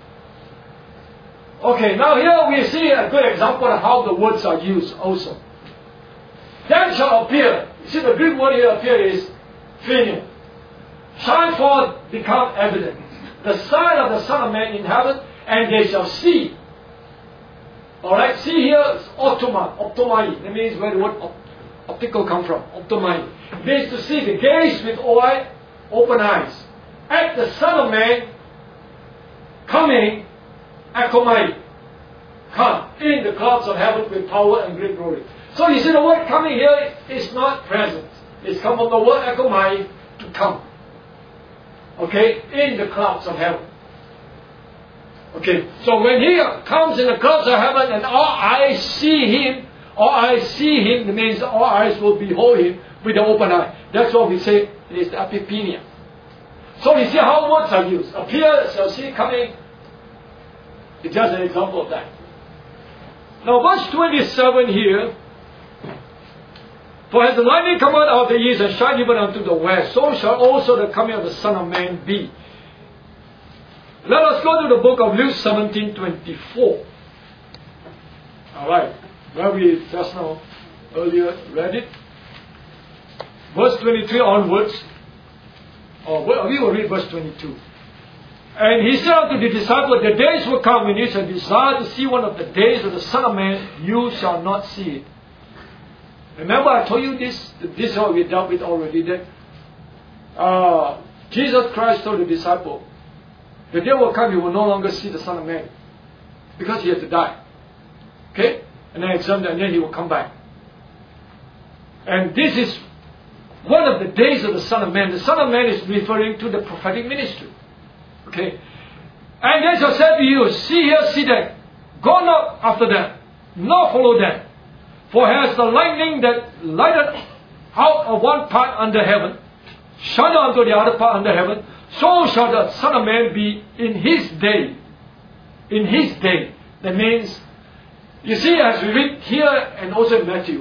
Okay, now here we see a good example of how the words are used also. Then shall appear. You see the Greek word here appear is phenia. Shine forth, become evident. The sign of the Son of Man in heaven, and they shall see. Alright, see here is optoma, optomai. That means where the word op- optical come from. Optomai. It means to see, the gaze with eye, open eyes. At the Son of Man coming, akomai, come in the clouds of heaven with power and great glory. So you see the word coming here is not present. It's come from the word ekomai, to come. Okay? In the clouds of heaven. Okay? So when he comes in the clouds of heaven and all eyes see him, all eyes see him, it means all eyes will behold him with the open eye. That's what we say is the epipenia. So you see how words are used. Appear, shall see, coming. It's just an example of that. Now verse twenty-seven here. For as the lightning come out of the east and shine even unto the west, so shall also the coming of the Son of Man be. Let us go to the book of Luke seventeen twenty-four. Alright, where we just now earlier read it. Verse twenty-three onwards. Or we will read verse twenty-two. And he said unto the disciples, the days will come when you shall desire to see one of the days of the Son of Man, you shall not see it. Remember I told you this, this is what we dealt with already, that uh, Jesus Christ told the disciple, the day will come you will no longer see the Son of Man, because he has to die. Okay? And then examine, and then he will come back. And this is one of the days of the Son of Man. The Son of Man is referring to the prophetic ministry. Okay? And they shall say to you, see here, see there. Go not after them, nor follow them. For as the lightning that lighted out of one part under heaven, shone unto the other part under heaven, so shall the Son of Man be in his day. In his day. That means, you see, as we read here and also in Matthew,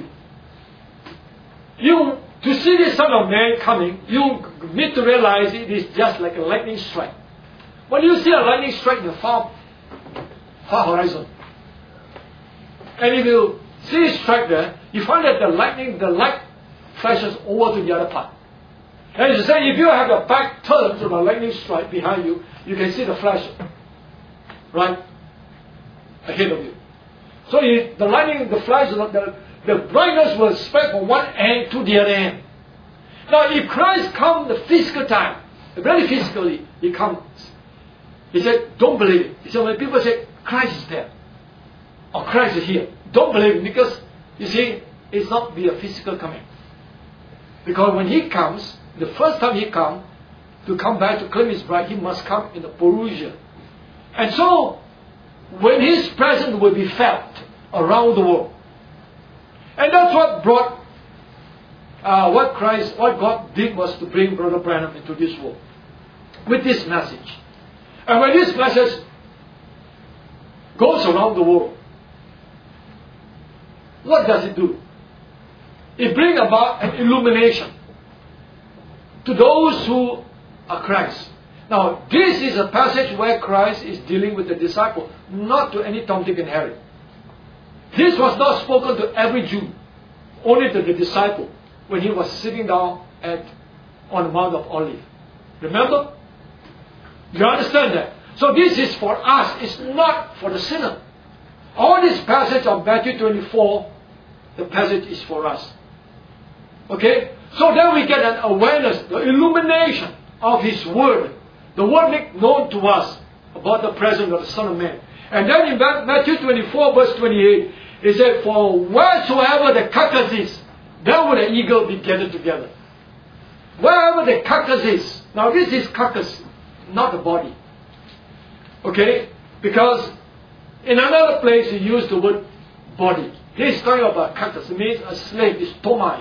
you, to see the Son of Man coming, you need to realize it is just like a lightning strike. When you see a lightning strike in the far, far horizon, and if you see it strike there, you find that the lightning, the light flashes over to the other part. And as you say, if you have your back turned to the lightning strike behind you, you can see the flash right ahead of you. So you, the lightning, the flash, the, the brightness will spread from one end to the other end. Now, if Christ comes the physical time, very physically, he comes. He said, don't believe it. He said, when people say, Christ is there, or Christ is here, don't believe it, because, you see, it's not be a physical coming. Because when he comes, the first time he comes, to come back to claim his bride, he must come in the Parousia. And so, when his presence will be felt around the world. And that's what brought, uh, what Christ, what God did was to bring Brother Branham into this world. With this message. And when this message goes around the world, what does it do? It brings about an illumination to those who are Christ. Now, this is a passage where Christ is dealing with the disciple, not to any Tom, Dick, and Harry. This was not spoken to every Jew, only to the disciple when he was sitting down at on the Mount of Olives. Remember? You understand that? So this is for us, it's not for the sinner. All this passage of Matthew twenty-four, the passage is for us. Okay? So then we get an awareness, the illumination of His Word. The Word made known to us about the presence of the Son of Man. And then in Matthew twenty-four verse twenty-eight, it said, for wheresoever the carcass is, there will the eagle be gathered together. Wherever the carcass is. Now this is carcass, not the body. Okay? Because in another place he used the word body. He's talking about carcass. It means a slave, is tomai.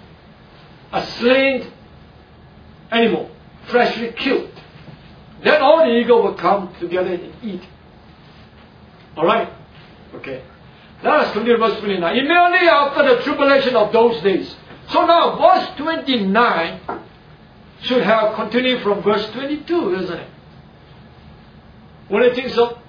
A slain animal, freshly killed. Then all the eagle will come together and eat. Alright? Okay. Let us continue verse twenty-nine. Immediately after the tribulation of those days. So now verse twenty-nine should have continued from verse twenty-two, isn't it? Wouldn't you think so?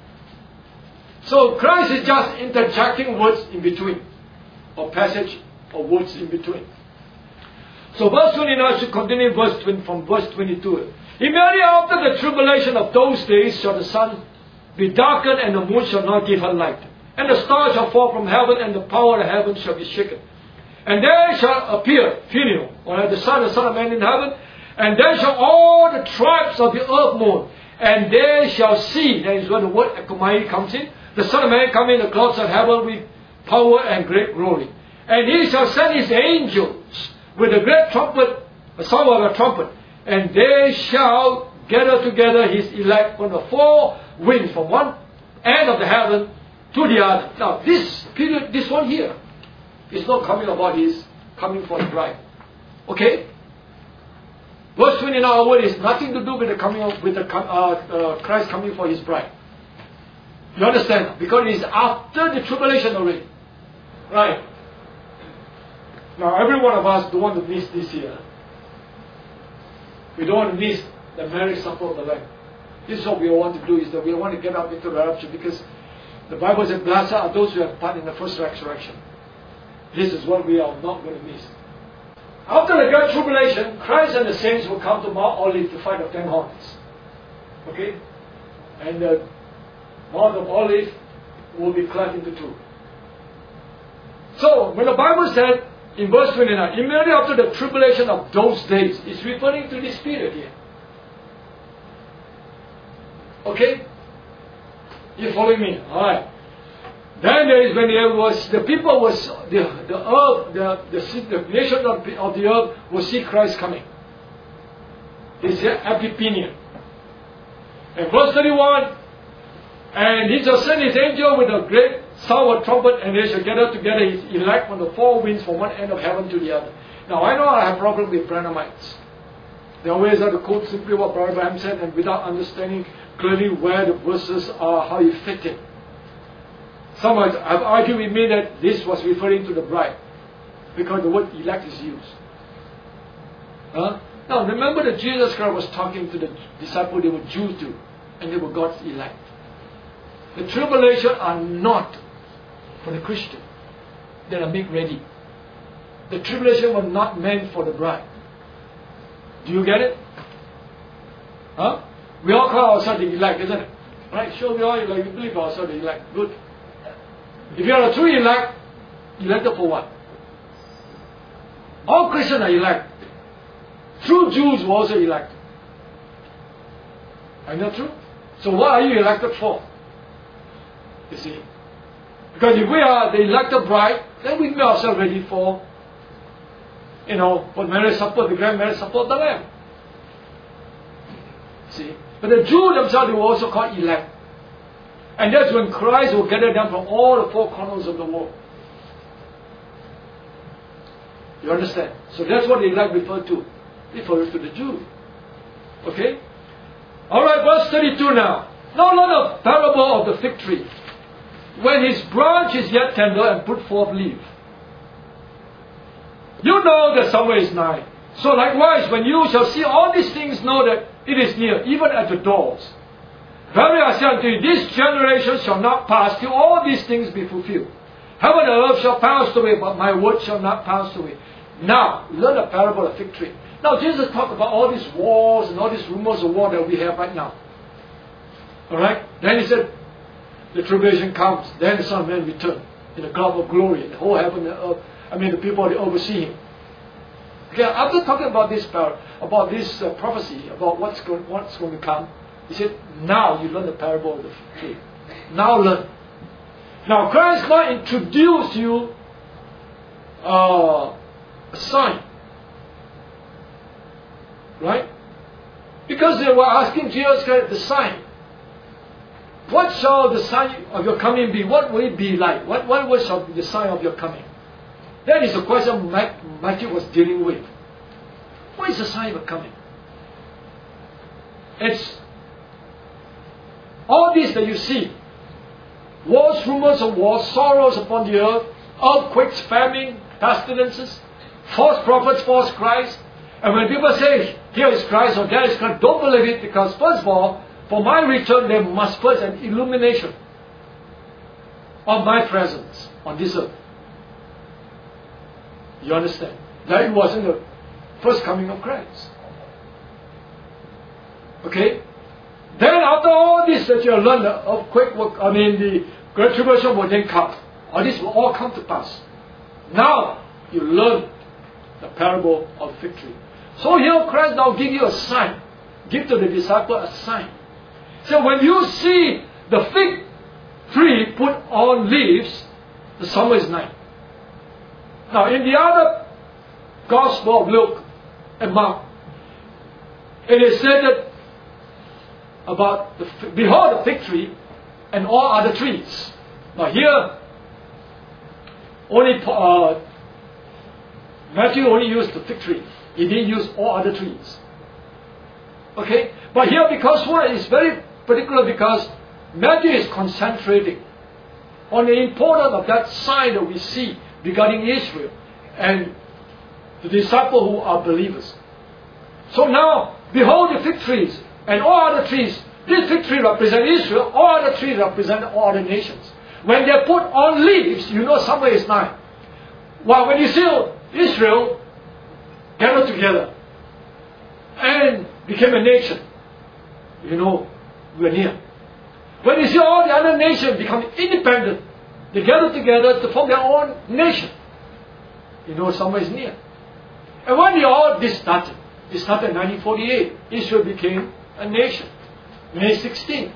So Christ is just interjecting words in between, or passage or words in between. So verse twenty-nine should continue verse twenty, from verse twenty-two. Immediately after the tribulation of those days shall the sun be darkened, and the moon shall not give her light. And the stars shall fall from heaven, and the power of heaven shall be shaken. And there shall appear, Phileo, or the Son, the Son of Man in heaven, and there shall all the tribes of the earth mourn, and they shall see, that is where the word ekomai comes in, the Son of Man coming in the clouds of heaven with power and great glory. And he shall send his angels with a great trumpet, a sound of a trumpet, and they shall gather together his elect from the four winds, from one end of the heaven to the other. Now, this period, this one here, is not coming about his coming for the bride. Okay? Verse twenty in our word is nothing to do with the coming of, with the uh, uh, Christ coming for his bride. You understand? Because it is after the tribulation already. Right? Now, every one of us don't want to miss this year. We don't want to miss the marriage supper of the Lamb. This is what we want to do, is that we want to get up into the rapture, because the Bible says, blessed are those who have part in the first resurrection. This is what we are not going to miss. After the great tribulation, Christ and the saints will come to Mount Olive to fight the ten horns. Okay? And the Mount of Olive will be cut into two. So, when the Bible said in verse twenty-nine, immediately after the tribulation of those days, it's referring to this period here. Okay? You following me? Alright. Then there is when there was the people was the the earth the the, the nation of the, of the earth will see Christ coming. It's Epiphany. And verse thirty-one, and he shall send his angel with a great sound of trumpet, and they shall gather together his elect from the four winds from one end of heaven to the other. Now I know I have problem with Branhamites. They always have to quote simply what Brother Branham said, and without understanding clearly where the verses are, how you fit it. Some have argued with me that this was referring to the bride, because the word elect is used. Huh? Now remember that Jesus Christ was talking to the disciples, they were Jews too, and they were God's elect. The tribulation are not for the Christian that are made ready. The tribulation was not meant for the bride. Do you get it? Huh? We all call ourselves the elect, isn't it? Right? Sure, we all elect. We believe ourselves the elect. Good. If you are a true elect, elected for what? All Christians are elect. True Jews were also elected. Are you not true? So what are you elected for? You see? Because if we are the elected bride, then we make ourselves ready for, you know, for marriage supper, the grand marriage supper of the Lamb. See? But the Jews themselves, they were also called elect. And that's when Christ will gather them from all the four corners of the world. You understand? So that's what the elect referred to. Refers to the Jews. Okay? Alright, verse thirty-two now. Now learn the parable of the fig tree. When his branch is yet tender and put forth leaf, you know that summer is nigh. So likewise, when you shall see all these things, know that it is near, even at the doors. Verily I say unto you, this generation shall not pass till all these things be fulfilled. Heaven and earth shall pass away, but my word shall not pass away. Now, learn the parable of the fig tree. Now, Jesus talked about all these wars and all these rumors of war that we have right now. Alright? Then he said, the tribulation comes, then the Son of Man returns in the cloud of glory, and the whole heaven and earth, I mean the people that oversee him. Okay, after talking about this par- about this uh, prophecy, about what's going, what's going to come, he said, now you learn the parable of the fig tree. Now learn. Now Christ now introduced you uh, a sign. Right? Because they were asking Jesus Christ the sign. What shall the sign of your coming be? What will it be like? What, what, what shall be the sign of your coming? That is the question Matthew was dealing with. What is the sign of your coming? It's all this that you see. Wars, rumors of wars, sorrows upon the earth, earthquakes, famine, pestilences, false prophets, false Christ. And when people say, here is Christ or there is Christ, don't believe it, because first of all, for my return, there must first an illumination of my presence on this earth. You understand? That it wasn't the first coming of Christ. Okay? Then after all this that you have learned, the earthquake, will, I mean the great tribulation will then come. All this will all come to pass. Now you learn the parable of fig tree. So here Christ now give you a sign. Give to the disciple a sign. So when you see the fig tree put on leaves, the summer is nigh. Now, in the other Gospel of Luke and Mark, it is said that about, the, behold the fig tree and all other trees. Now here, only uh, Matthew only used the fig tree. He didn't use all other trees. Okay? But here, because what is very particular, because Matthew is concentrating on the importance of that sign that we see regarding Israel and the disciples who are believers. So now, behold the fig trees and all other trees. This fig tree represents Israel, all other trees represent all other nations. When they put on leaves, you know summer is nigh. Well, when you see Israel gathered together and became a nation, you know, we're near. When you see all the other nations become independent, they gather together to form their own nation, you know summer is near. And when they all this started, it started in nineteen forty-eight. Israel became a nation. May sixteenth.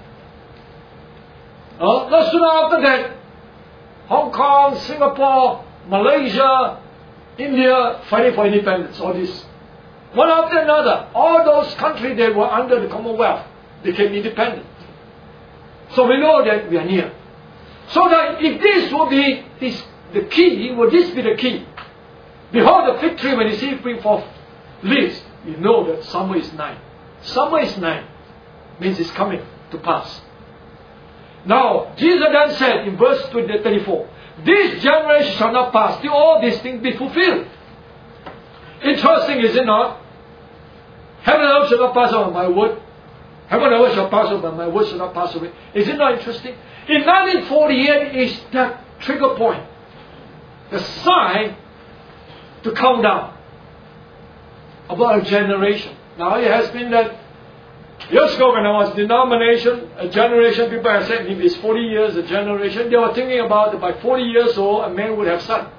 Uh, not soon after that, Hong Kong, Singapore, Malaysia, India fighting for independence. All this. One after another, all those countries that were under the Commonwealth became independent. So we know that we are near. So that if this will be this, the key, will this be the key? Behold the fig tree when you see it bring forth leaves, you know that summer is nigh. Summer is nigh means it's coming to pass. Now, Jesus then said in verse thirty-four, this generation shall not pass till all these things be fulfilled. Interesting, is it not? Heaven and earth shall not pass over my word. Heaven and earth shall pass over, my word shall not pass away. Is it not interesting? In nineteen forty-eight is that trigger point, the sign to count down about a generation. Now it has been that years ago when I was denomination, a generation, people have said maybe it's forty years, a generation. They were thinking about that by forty years old, a man would have son.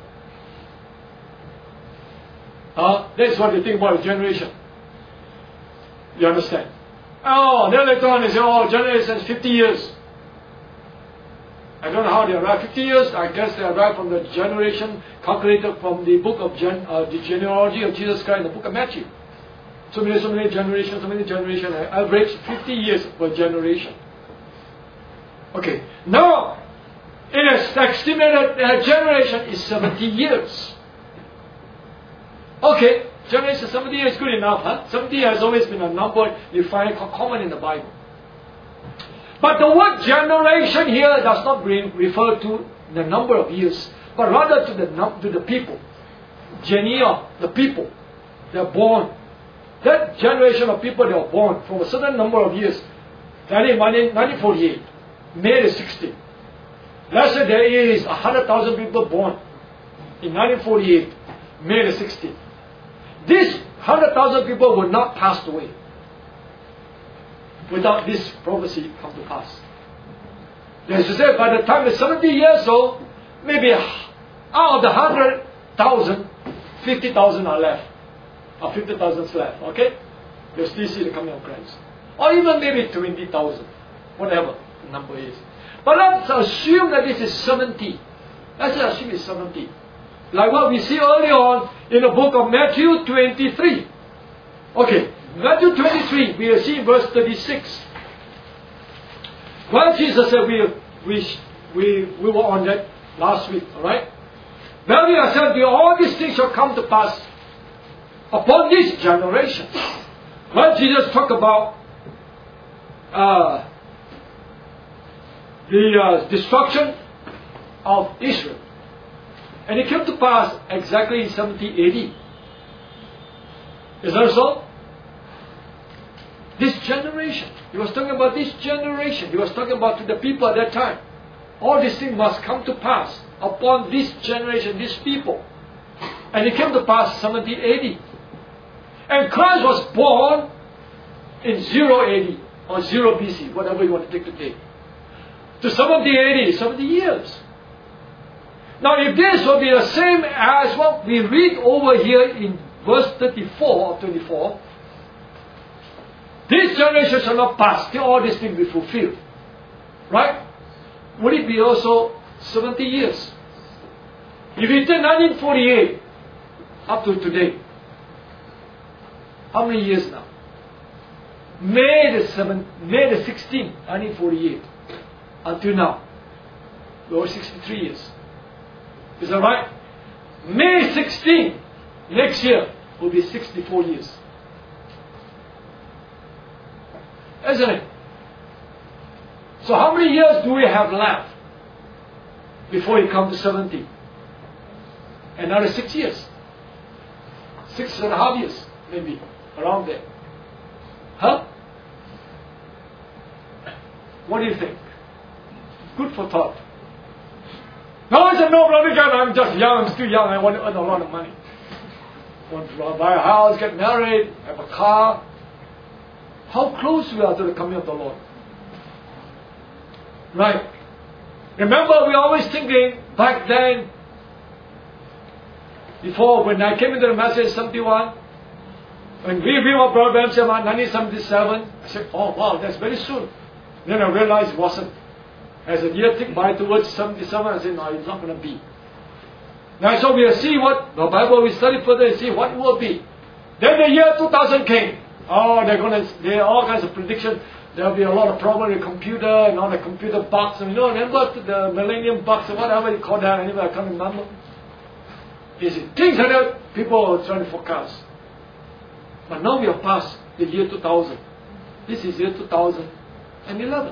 Uh, that's what they think about a generation. You understand? Oh, then later on they say, oh, generation is fifty years. I don't know how they arrived. fifty years, I guess they arrived from the generation calculated from the book of gen, uh, the genealogy of Jesus Christ in the book of Matthew. So many, so many generations, so many generations. Average fifty years per generation. Okay. Now, it is estimated that a generation is seventy years. Okay. Generation seventy years is good enough, huh? seventy has always been a number you find common in the Bible. But the word generation here does not refer to the number of years, but rather to the to the people. Genia, the people. They are born. That generation of people that were born from a certain number of years. nineteen forty-eight, May the sixteenth. Let's say there is one hundred thousand people born in nineteen forty-eight, May the sixteenth. These one hundred thousand people will not pass away without this prophecy come to pass. As you say, by the time they're seventy years old, maybe out of the one hundred thousand, fifty thousand are left. Or fifty thousand left, okay? You'll still see the coming of Christ. Or even maybe twenty thousand, whatever the number is. But let's assume that this is seventy. Let's assume it's seventy. Like what we see earlier on in the book of Matthew twenty-three. Okay, Matthew twenty-three, we will see verse thirty-six. Well, Jesus said, we, we, we, we were on that last week, alright? Verily I said, all these things shall come to pass upon this generation. Well, Jesus talked about uh, the uh, destruction of Israel. And it came to pass exactly in seventy A D. Is that so? This generation. He was talking about this generation. He was talking about to the people at that time. All these things must come to pass upon this generation, these people. And it came to pass seventy A D. And Christ was born in zero A D or zero B C, whatever you want to take the date. To seventy A D, seventy years. Now if this will be the same as what we read over here in verse thirty-four or twenty-four, this generation shall not pass till all these things be fulfilled. Right? Would it be also seventy years? If you take nineteen forty-eight up to today, how many years now? May the seventh, May the sixteenth, nineteen forty-eight, until now, over sixty-three years. Is that right? May sixteenth next year will be sixty-four years. Isn't it? So how many years do we have left before you come to seventy? Another six years. Six and a half years, maybe, around there. Huh? What do you think? Good for thought. No, I said, no, brother, God, I'm just young, I'm still young, I want to earn a lot of money. I want to buy a house, get married, have a car. How close we are to the coming of the Lord. Right. Remember, we were always thinking back then, before, when I came into the message in seventy-one, when we read our Brother Branham in nineteen seventy-seven, I said, oh wow, that's very soon. Then I realized it wasn't. As the year ticked by towards seventy-seven, I said, no, it's not going to be. Now, so we'll see what the Bible, we study further and see what it will be. Then the year two thousand came. Oh, they're going to, there are all kinds of predictions. There'll be a lot of problem with the computer and all the computer bugs. And you know, remember the millennium bugs or whatever you call that, anyway, I can't remember. You see, things like that, people are trying to forecast. But now we have passed the year two thousand. This is year two thousand eleven.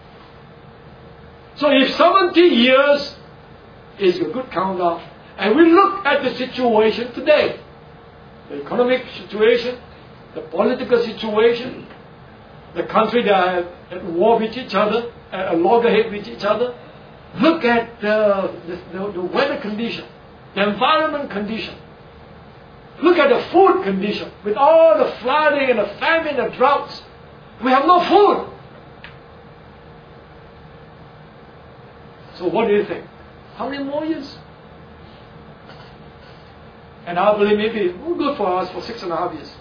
So if seventy years is a good countdown, and we look at the situation today, the economic situation, the political situation, the country that are at war with each other, at loggerhead with each other, look at the, the, the weather condition, the environment condition. Look at the food condition. With all the flooding and the famine and the droughts, we have no food. So what do you think? How many more years? And I believe maybe we're good for us for six and a half years.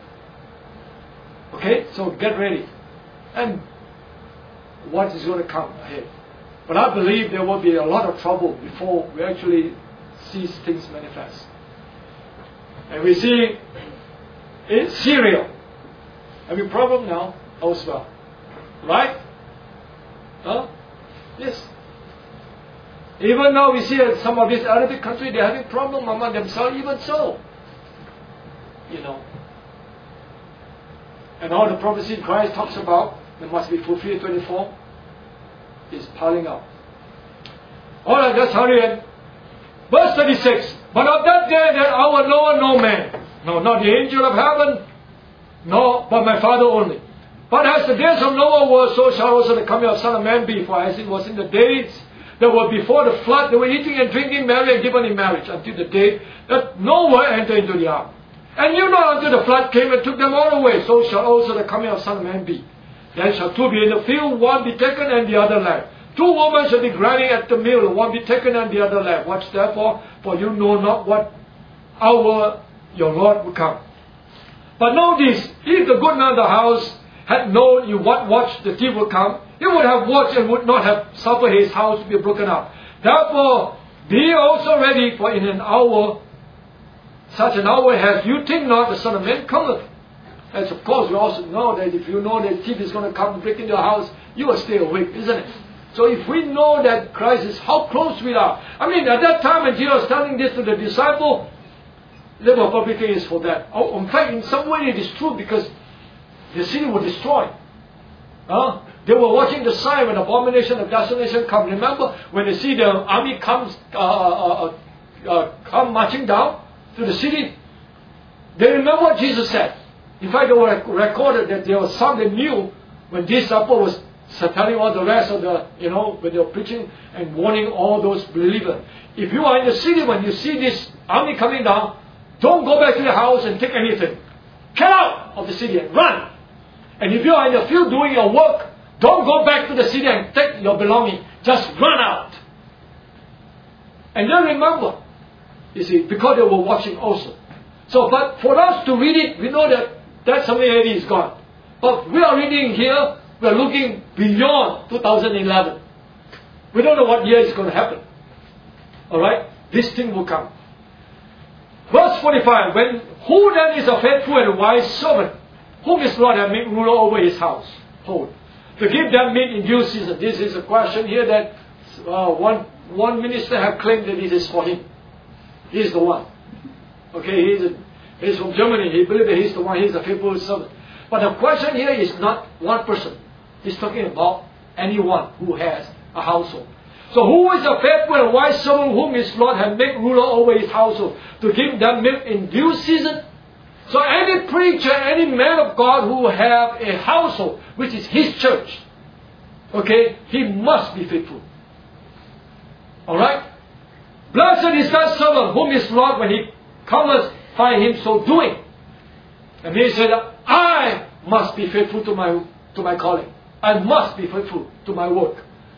Okay, so get ready. And what is going to come ahead? But I believe there will be a lot of trouble before we actually see things manifest. And we see in Syria having problem now elsewhere. Right? Huh? Yes. Even now we see that some of these Arabic countries, they're having problem among themselves, even so. You know. And all the prophecy Christ talks about, that must be fulfilled twenty-four, is piling up. Alright, let's hurry in. Verse thirty-six. But of that day that hour knoweth no man, no, not the angel of heaven, no, but my Father only. But as the days of Noah were, so shall also the coming of Son of Man be. For as it was in the days that were before the flood, they were eating and drinking, marrying and given in marriage, until the day that Noah entered into the ark. And you know, until the flood came and took them all away, so shall also the coming of Son of Man be. Then shall two be in the field, one be taken and the other left. Two women shall be grinding at the mill, one be taken and the other left. Watch therefore, for you know not what hour your Lord will come. But know this, if the good man of the house had known in what watch the thief would come, he would have watched and would not have suffered his house to be broken up. Therefore, be also ready, for in an hour, such an hour as you think not, the Son of Man cometh. As of course we also know that if you know that the thief is going to come and break into your house, you will stay awake, isn't it? So if we know that Christ is how close we are. I mean, at that time when Jesus was telling this to the disciple, they were probably thinking it's for that. Oh, in fact, in some way it is true, because the city was destroyed. Huh? They were watching the sign when abomination of desolation comes. Remember when they see the army comes uh, uh, uh, uh, come marching down to the city? They remember what Jesus said. In fact, they were recorded that there was some that knew when this disciple was telling all the rest of the, you know, when they were preaching and warning all those believers. If you are in the city, when you see this army coming down, don't go back to the house and take anything. Get out of the city and run. And if you are in the field doing your work, don't go back to the city and take your belonging. Just run out. And then remember, you see, because they were watching also. So, but for us to read it, we know that that something already is gone. But we are reading here, we are looking beyond two thousand eleven. We don't know what year is going to happen. Alright? this thing will come. Verse forty-five, when who then is a faithful and wise servant, whom his Lord hath made ruler over his household, to give them meat in due season? This is a question here that uh, one one minister have claimed that it is for him. He is the one. Okay, he is, a, he is from Germany. He believes that he is the one. He is a faithful servant. But the question here is not one person. He's talking about anyone who has a household. So who is a faithful and wise servant whom his Lord hath made ruler over his household, to give them milk in due season? So any preacher, any man of God who have a household, which is his church, okay, he must be faithful. Alright? Blessed is that servant whom his Lord, when he cometh, find him so doing. And he said, I must be faithful to my to my calling. I must be faithful to my work.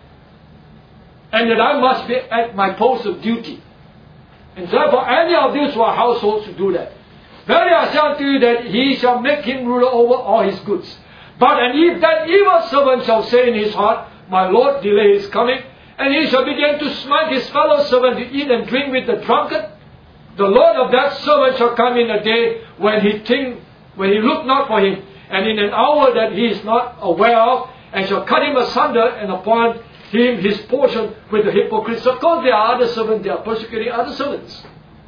And that I must be at my post of duty. And therefore, any of these who are households should do that. Verily I say unto you that he shall make him ruler over all his goods. But and if that evil servant shall say in his heart, my Lord delay his coming, and he shall begin to smite his fellow servant to eat and drink with the drunken, the Lord of that servant shall come in a day when he think, when he look not for him, and in an hour that he is not aware of, and shall cut him asunder and appoint him his portion with the hypocrites. Of course, there are other servants, they are persecuting other servants.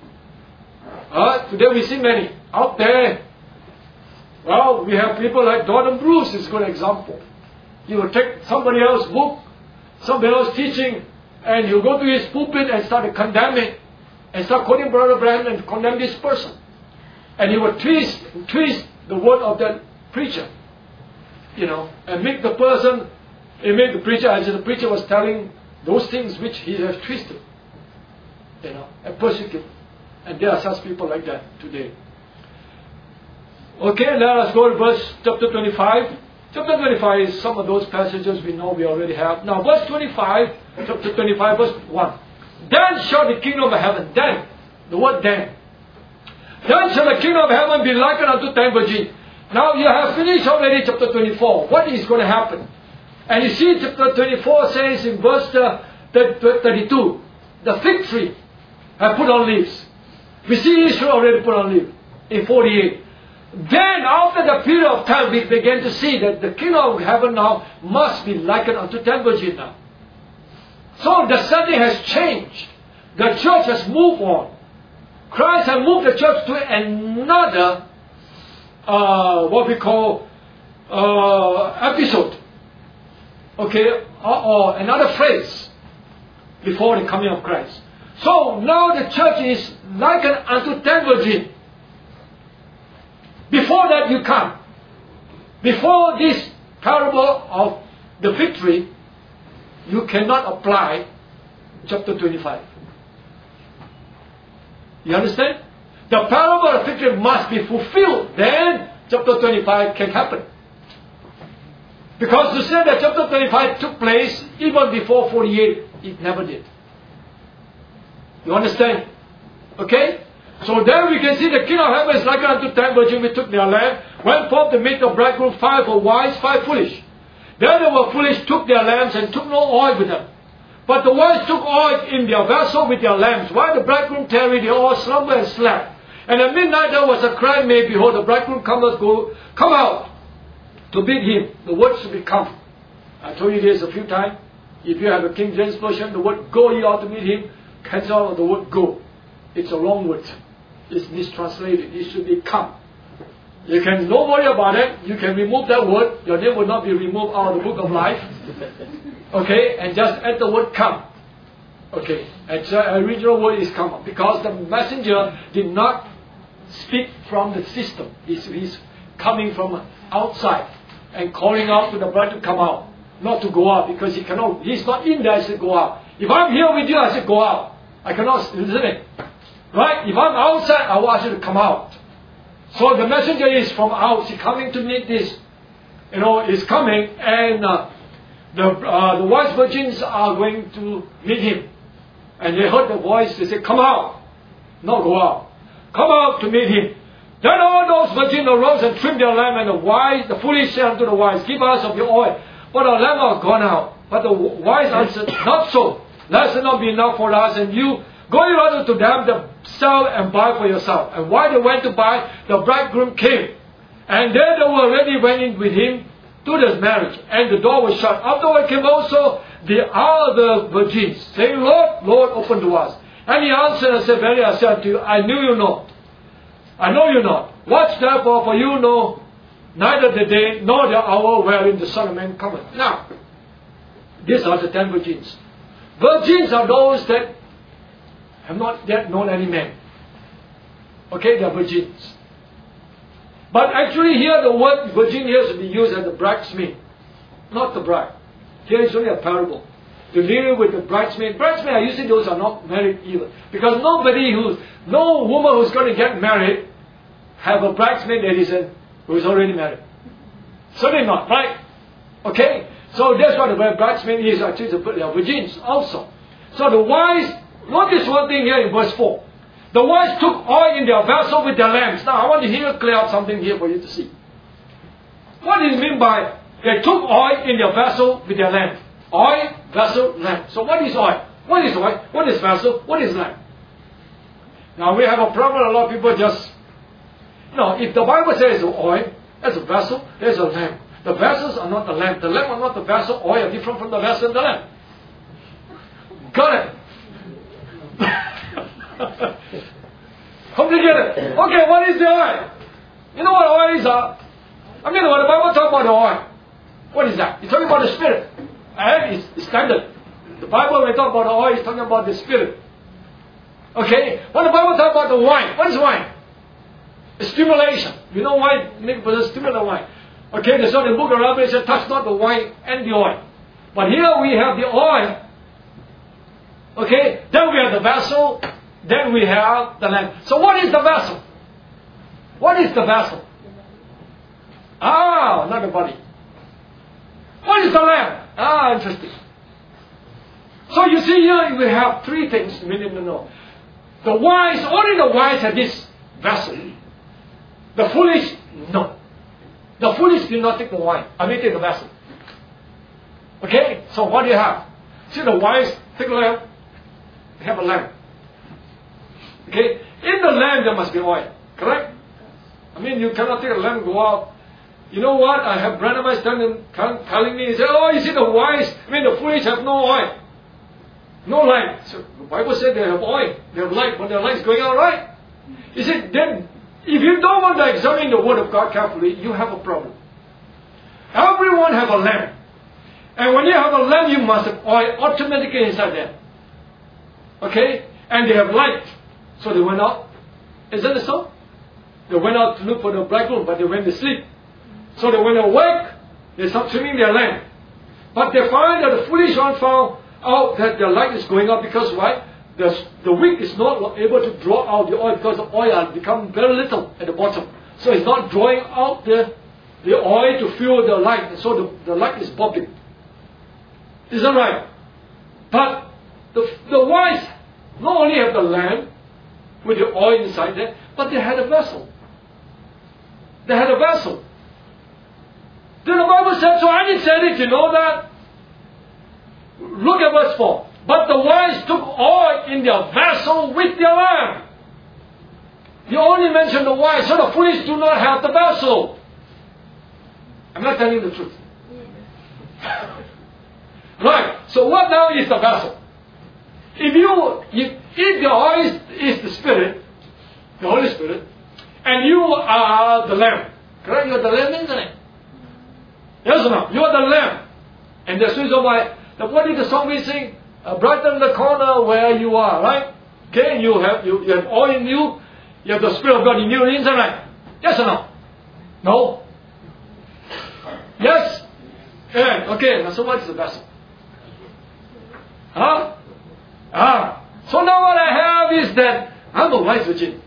Uh, today we see many out there. Well, we have people like Gordon Bruce is a good example. He will take somebody else's book, somebody else teaching, and he'll go to his pulpit and start to condemn it, and start quoting Brother Branham and condemn this person. And he will twist, twist the word of that preacher, you know, and make the person, and make the preacher, as the preacher was telling those things which he has twisted, you know, and persecuted. And there are such people like that today. Okay, let us go to verse chapter twenty-five. Chapter twenty-five is some of those passages we know we already have. Now, verse twenty-five, chapter twenty-five, verse one. Then shall the kingdom of heaven, then, the word then. Then shall the kingdom of heaven be likened unto ten virgins. Now, you have finished already chapter twenty-four. What is going to happen? And you see, chapter twenty-four says in verse thirty-two, the fig tree have put on leaves. We see Israel already put on leaves in forty-eight. Then, after the period of time, we began to see that the kingdom of heaven now must be likened unto ten virgins now. So, the setting has changed. The church has moved on. Christ has moved the church to another, uh, what we call, uh, episode. Okay, or, or another phrase before the coming of Christ. So, now the church is likened unto ten virgins. Before that you come. Before this parable of the fig tree, you cannot apply chapter twenty-five. You understand? The parable of the fig tree must be fulfilled. Then chapter twenty-five can happen. Because to say that chapter twenty-five took place even before forty-eight, it never did. You understand? Okay? So there we can see the kingdom of heaven is likened unto ten virgins which took their lamp, went forth to meet the bridegroom, five were wise, five foolish. Then they were foolish, took their lamps, and took no oil with them. But the wise took oil in their vessel with their lamps. While the bridegroom tarried, they all slumbered and slept. And at midnight there was a cry made, behold, the bridegroom cometh, go, come out to meet him. The word should be come. I told you this a few times. If you have a King James Version, the word go ye out to meet him, cancel out the word go. It's a wrong word. It's mistranslated. It should be come. You can, don't worry about it. You can remove that word. Your name will not be removed out of the book of life. Okay? And just add the word come. Okay? And the original word is come. Because the messenger did not speak from the system. He's, he's coming from outside and calling out to the bride to come out. Not to go out. Because he cannot. He's not in there. I said go out. If I'm here with you, I said go out. I cannot, isn't it? Right? If I'm outside, I will ask you to come out. So the messenger is from out. He's coming to meet this. You know, is coming. And uh, the uh, the wise virgins are going to meet him. And they heard the voice. They said, come out. Not go out. Come out to meet him. Then all those virgins arose and trimmed their lamp. And the wise, the foolish said unto the wise, give us of your oil. But our lamp are gone out. But the wise answered, not so. Lest it not be enough for us and you, Go ye rather to them that sell and buy for yourself. And while they went to buy, the bridegroom came. And they that were ready went in with him to the marriage. And the door was shut. Afterward came also the other virgins, saying, Lord, Lord, open to us. And he answered and said, Verily I say unto you, I knew you not. I know you not. Watch therefore, for you know neither the day nor the hour wherein the Son of Man cometh. Now, these are the ten virgins. Virgins are those that have not yet known any man. Okay, they are virgins. But actually here the word virgin here should be used as the bridesmaid, not the bride. Here is only a parable. To deal with the bridesmaid. Bridesmaid are usually those who are not married either. Because nobody who's, no woman who's going to get married have a bridesmaid that is a, who is already married. Certainly not, right? Okay? So that's what the word bridesmaid is. Actually, they are virgins also. So the wise, notice one thing here in verse four. The wise took oil in their vessel with their lamps. Now I want to here clear up something here for you to see. What does it mean by they took oil in their vessel with their lamp? Oil, vessel, lamp. So what is oil? What is oil? What is vessel? What is lamp? Now we have a problem. A lot of people just, no, if the Bible says oil, that's a vessel, there's a lamp. The vessels are not the lamp. The lamp are not the vessel. Oil are different from the vessel and the lamp. Got it? Complicated. Okay, what is the oil? You know what oil is? Uh? I mean, when the Bible talks about the oil, what is that? It's talking about the Spirit. And it's, it's standard. The Bible, when it talks about the oil, it's talking about the Spirit. Okay? When the Bible talks about the wine, what is wine? It's stimulation. You know why make person stimulate wine? Okay, there's in the book of Revelation, touch not the wine and the oil. But here we have the oil. Okay? Then we have the vessel. Then we have the lamp. So what is the vessel? What is the vessel? Ah, not the body. What is the lamp? Ah, interesting. So you see here we have three things we need to know. The wise, only the wise have this vessel. The foolish, no. The foolish did not take the wine. I mean take the vessel. Okay? So what do you have? See the wise take the lamp. They have a lamp. Okay? In the lamp there must be oil. Correct? I mean you cannot take a lamp and go out. You know what? I have brother my son telling me, he said, oh, you see the wise, I mean the foolish have no oil. No light. So the Bible said they have oil. They have light, but their light is going out, right? He said, then if you don't want to examine the Word of God carefully, you have a problem. Everyone have a lamp. And when you have a lamp, you must have oil automatically inside there. Okay? And they have light. So they went out. Isn't it so? They went out to look for the bridegroom, but they went to sleep. So they went awake, they stopped trimming their lamp. But they find that the foolish one found out that the light is going out because why? The, the wick is not able to draw out the oil because the oil has become very little at the bottom. So it's not drawing out the, the oil to fuel the light. And so the, the light is bobbing. Is that right? But the, the wise not only have the lamp with the oil inside there, but they had a vessel. They had a vessel. Then the Bible said, so I didn't say it, you know that? Look at verse four. But the wise took oil in their vessel with their lamp. You only mention the wise, so the foolish do not have the vessel. I'm not telling you the truth. Right, so what now is the vessel? If you, if, if the oil is, is the Spirit, the Holy Spirit, and you are the lamp, correct? You are the lamp, isn't it? Yes or no? You are the lamp. And that's the reason why, what did the song we sing? Uh, brighten the corner where you are, right? Okay, you have, you, you have oil in you, you have the Spirit of God in you, isn't it? Yes or no? No? Yes? Yeah, okay, so what is the vessel? Huh? Ah. So now what I have is that I'm a wise virgin.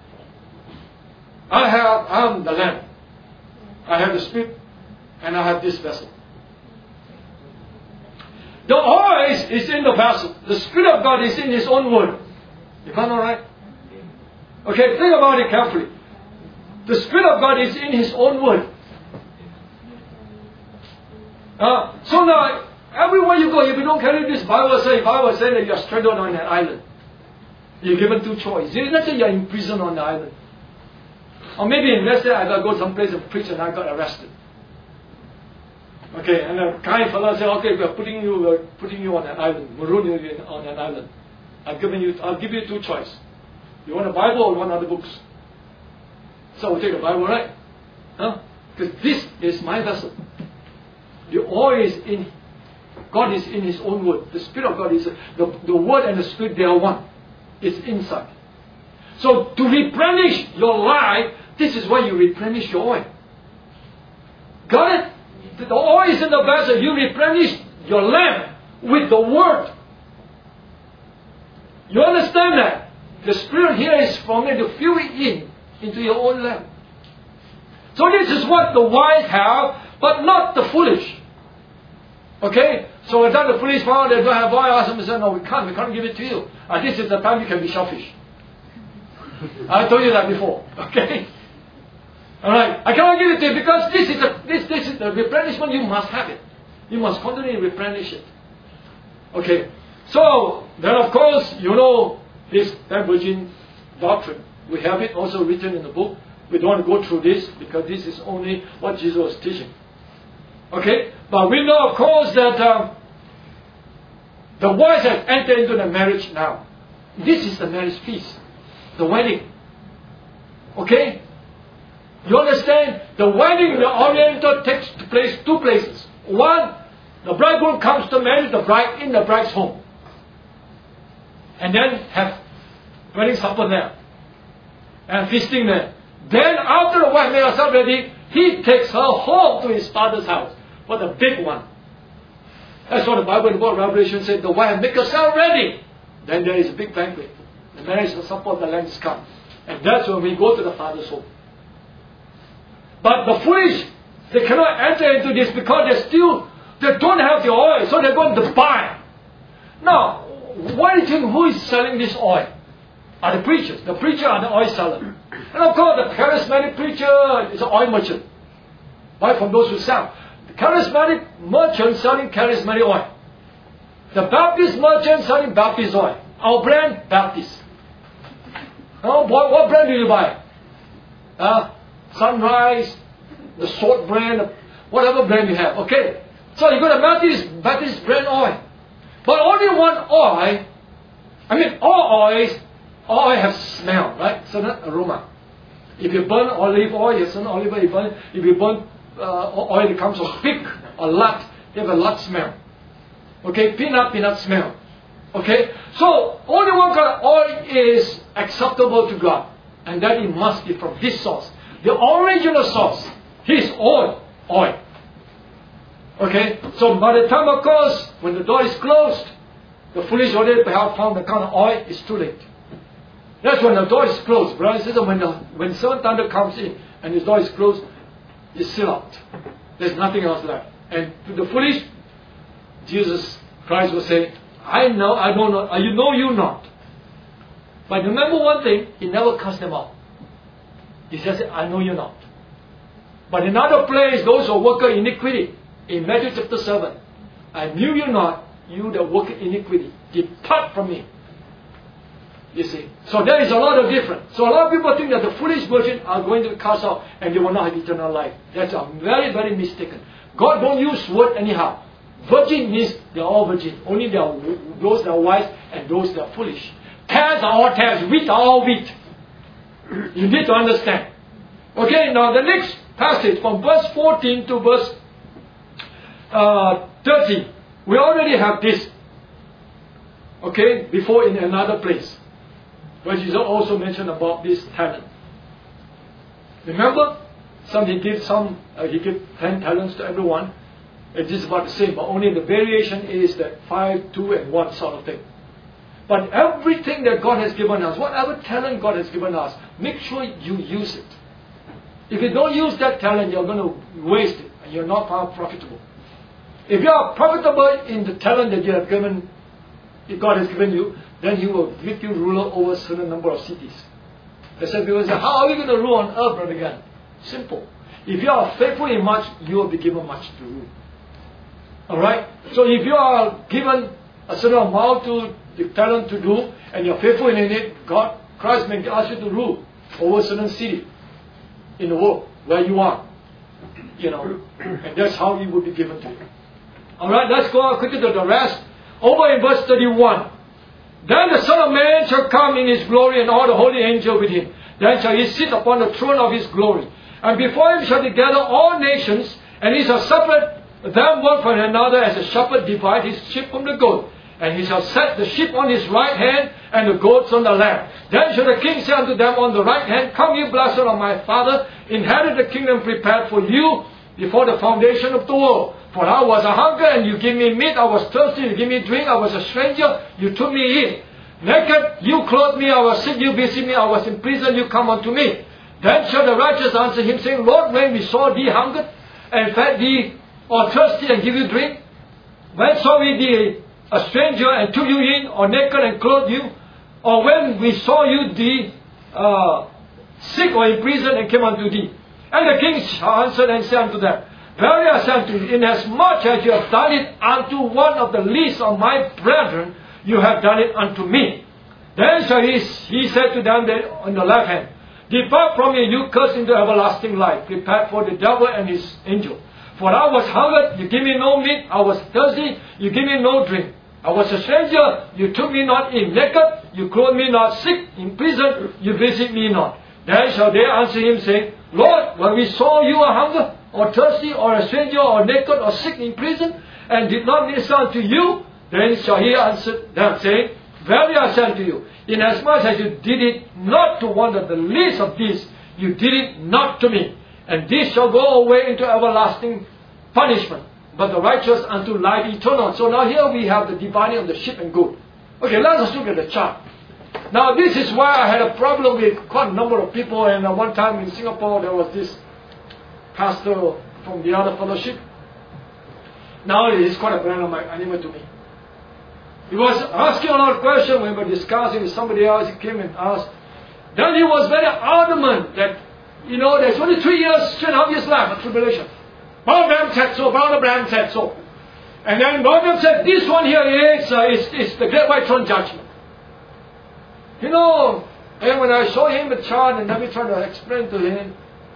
I have, I'm the lamp. I have the Spirit, and I have this vessel. The oil is, is in the vessel. The Spirit of God is in His own word. You got all right? Okay, think about it carefully. The Spirit of God is in His own word. Uh, so now, everywhere you go, if you don't carry this Bible, say Bible say that you are stranded on an island. You're given two choices. Let's say you're in prison on the island. Or maybe, let's say I got to go someplace and preach and I got arrested. Okay, and a kind fellow said, okay, we're putting you, we're putting you on an island, maroon you on an island. I've given you, I'll give you two choices. You want a Bible or you want other books? So we'll take the Bible, right? Huh? Because this is my vessel. The oil is in, God is in His own word. The Spirit of God is, the, the Word and the Spirit, they are one. It's inside. So to replenish your life, this is why you replenish your oil. Got it? The oil is in the vessel. You replenish your lamp with the Word. You understand that? The Spirit here is from it to fill it in into your own lamp. So this is what the wise have, but not the foolish. Okay? So when the foolish found they don't have oil, ask them and say, no, we can't, we can't give it to you. And this is the time you can be selfish. I told you that before. Okay? Alright, I cannot give it to you because this is the this this is the replenishment, you must have it. You must continually replenish it. Okay. So then of course, you know this ten virgin doctrine. We have it also written in the book. We don't want to go through this because this is only what Jesus was teaching. Okay? But we know of course that um, the wise have entered into the marriage now. This is the marriage feast. The wedding. Okay? You understand? The wedding in the Oriental takes place two places. One, the bridegroom comes to marry the bride in the bride's home. And then have wedding supper there. And feasting there. Then after the wife made herself ready, he takes her home to his father's house for the big one. That's what the Bible in the book of Revelation said. The wife make herself ready. Then there is a big banquet. The marriage supper of the Lamb is come. And that's when we go to the father's home. But the foolish, they cannot enter into this because they still, they don't have the oil, so they're going to buy. Now, what do you think, who is selling this oil? Are the preachers. The preacher are the oil seller. And of course, the charismatic preacher is an oil merchant. Buy from those who sell. The charismatic merchant selling charismatic oil. The Baptist merchant selling Baptist oil. Our brand, Baptist. Oh, what, what brand do you buy? Uh, Sunrise, the Sword brand, whatever brand you have. Okay. So you got a Baptist, Baptist brand oil. But only one oil, I mean all oils, all oil have smell, right? Certain aroma. If you burn olive oil, you certain olive oil, you burn, if you burn uh, oil that comes from pig or lat, they have a lat smell. Okay, peanut, peanut smell. Okay, so only one kind of oil is acceptable to God. And that it must be from this source. The original source, His own oil. Okay, so by the time of course, when the door is closed, the foolish already have found the kind of oil, it's too late. That's when the door is closed. Brothers and sisters, when the when seven thunder comes in and his door is closed, it's still out. There's nothing else left. And to the foolish, Jesus Christ will say, I know, I don't know, you know you not. But remember one thing, He never cast them out. He just said, I know you not. But in another place, those who work in iniquity, in Matthew chapter seven, I knew you not, you that work in iniquity. Depart from me. You see. So there is a lot of difference. So a lot of people think that the foolish virgin are going to be cast out and they will not have eternal life. That's a very, very mistaken. God don't use word anyhow. Virgin means they are all virgin. Only they are, those that are wise and those that are foolish. Tares are all tares. Wheat are all wheat. You need to understand. Okay, now the next passage from verse fourteen to verse uh, thirty. We already have this. Okay, before in another place. But Jesus also mentioned about this talent. Remember? Some he gave some, uh, he gave ten talents to everyone. It is about the same, but only the variation is that five, two, and one sort of thing. But everything that God has given us, whatever talent God has given us, make sure you use it. If you don't use that talent, you're going to waste it, and you're not profitable. If you are profitable in the talent that you have given, if God has given you, then He will make you ruler over a certain number of cities. That's why people say, how are we going to rule on earth, Brother Gan? Simple. If you are faithful in much, you will be given much to rule. Alright? So if you are given a certain amount to the talent to do, and you're faithful in it, God, Christ may ask you to rule over a certain city in the world where you are. You know, and that's how it will be given to you. Alright, let's go quickly to the rest. Over in verse thirty-one. Then the Son of Man shall come in His glory, and all the holy angels with Him. Then shall He sit upon the throne of His glory. And before Him shall be gathered all nations, and He shall separate them one from another, as a shepherd divides his sheep from the goat. And He shall set the sheep on His right hand, and the goats on the left. Then shall the King say unto them on the right hand, Come, ye blessed of my Father, inherit the kingdom prepared for you before the foundation of the world. For I was a hunger, and you gave me meat. I was thirsty, you gave me drink. I was a stranger, you took me in. Naked, you clothed me. I was sick, you visited me. I was in prison, you come unto me. Then shall the righteous answer Him, saying, Lord, when we saw thee hungered, and fed thee, or thirsty, and give you drink? When saw we thee a stranger, and took you in, or naked, and clothed you? Or when we saw you thee uh, sick, or in prison, and came unto thee? And the king shall answer and say unto them, Verily I say unto you, inasmuch as you have done it unto one of the least of my brethren, you have done it unto me. Then shall he, he said to them that on the left hand, Depart from me, you cursed, into everlasting life, prepared for the devil and his angel. For I was hungered, you give me no meat. I was thirsty, you give me no drink. I was a stranger, you took me not in. Naked, you clothed me not. Sick, in prison, you visit me not. Then shall they answer him, saying, Lord, when we saw you a hunger, or thirsty, or a stranger, or naked, or sick in prison, and did not minister unto you, then shall he answer them, saying, Verily I say unto you, inasmuch as you did it not to one of the least of these, you did it not to me. And this shall go away into everlasting punishment, but the righteous unto life eternal. So now here we have the dividing of the sheep and goat. Okay, let us look at the chart. Now this is why I had a problem with quite a number of people, and uh, one time in Singapore there was this pastor from the other fellowship. Now he's quite a friend of mine, enemy to me. He was asking a lot of questions when we were discussing with somebody else. He came and asked. Then he was very adamant that, you know, there's only three years, three and a half years left of tribulation. Brother Branham said so, Brother Branham said so. And then Brother Branham said, this one here is, uh, is, is the Great White Throne Judgment. You know, and when I showed him the chart and let me try to explain to him,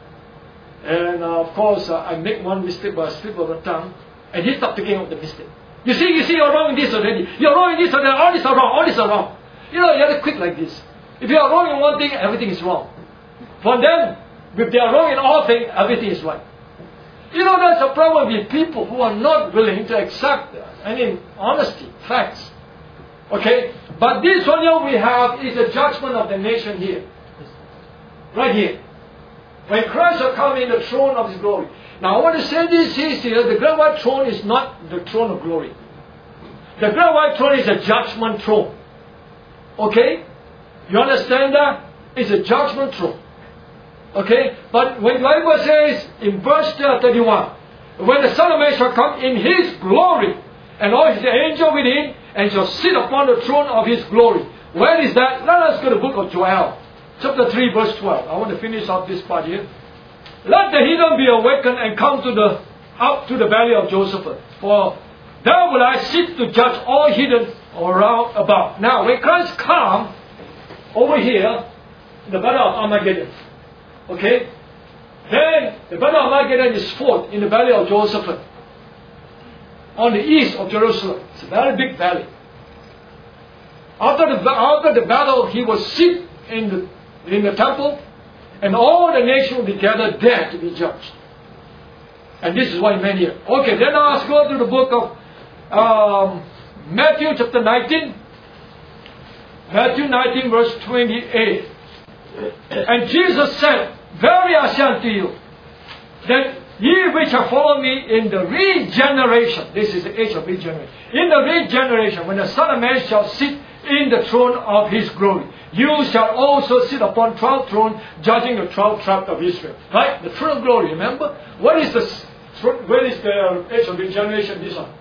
and uh, of course uh, I make one mistake by a slip of the tongue, and he stopped picking up the mistake. You see, you see, you're wrong in this already. You're wrong in this already. All these are wrong. All these are wrong. You know, you have to quit like this. If you are wrong in one thing, everything is wrong. For them, if they are wrong in all things, everything is right. You know, that's a problem with people who are not willing to accept any honesty, facts. Okay? But this one here we have is the judgment of the nation here. Right here. When Christ shall come in the throne of His glory. Now I want to say this here, the great white throne is not the throne of glory. The great white throne is a judgment throne. Okay? You understand that? It's a judgment throne. Okay? But when the Bible says in verse thirty-one, when the Son of Man shall come in His glory, and all His angels with Him, and shall sit upon the throne of His glory. Where is that? Let us go to the book of Joel, chapter three, verse twelve. I want to finish off this part here. Let the heathen be awakened and come to the up to the valley of Josaphat. For there will I sit to judge all heathen around about. Now, when Christ comes over here, the battle of Armageddon, okay, then the battle of Armageddon is fought in the valley of Josaphat, on the east of Jerusalem. It's a very big valley. After the after the battle, he will sit in the in the temple. And all the nation will be gathered there to be judged. And this is what he meant here. Okay, then now let's go to the book of um, Matthew chapter nineteen. Matthew nineteen verse twenty-eight. And Jesus said, Verily I say unto you, that ye which have followed me in the regeneration, this is the age of regeneration, in the regeneration, when the Son of Man shall sit in the throne of His glory, you shall also sit upon twelve thrones, judging the twelve tribes of Israel. Right? The throne of glory, remember? What is the, where is the age of regeneration? This one.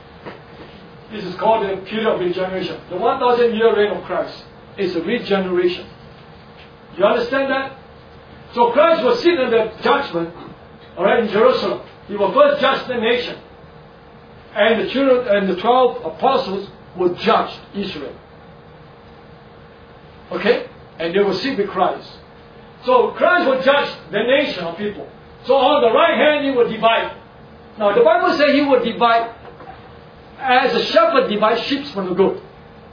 This is called the period of regeneration. The one thousand year reign of Christ is a regeneration. You understand that? So Christ was sitting in the judgment, alright, in Jerusalem. He will first judge the nation. And the children and the twelve apostles will judge Israel. Okay? And they will sit with Christ. So Christ will judge the nation of people. So on the right hand, He will divide. Now the Bible says He will divide as a shepherd divides sheep from the goat.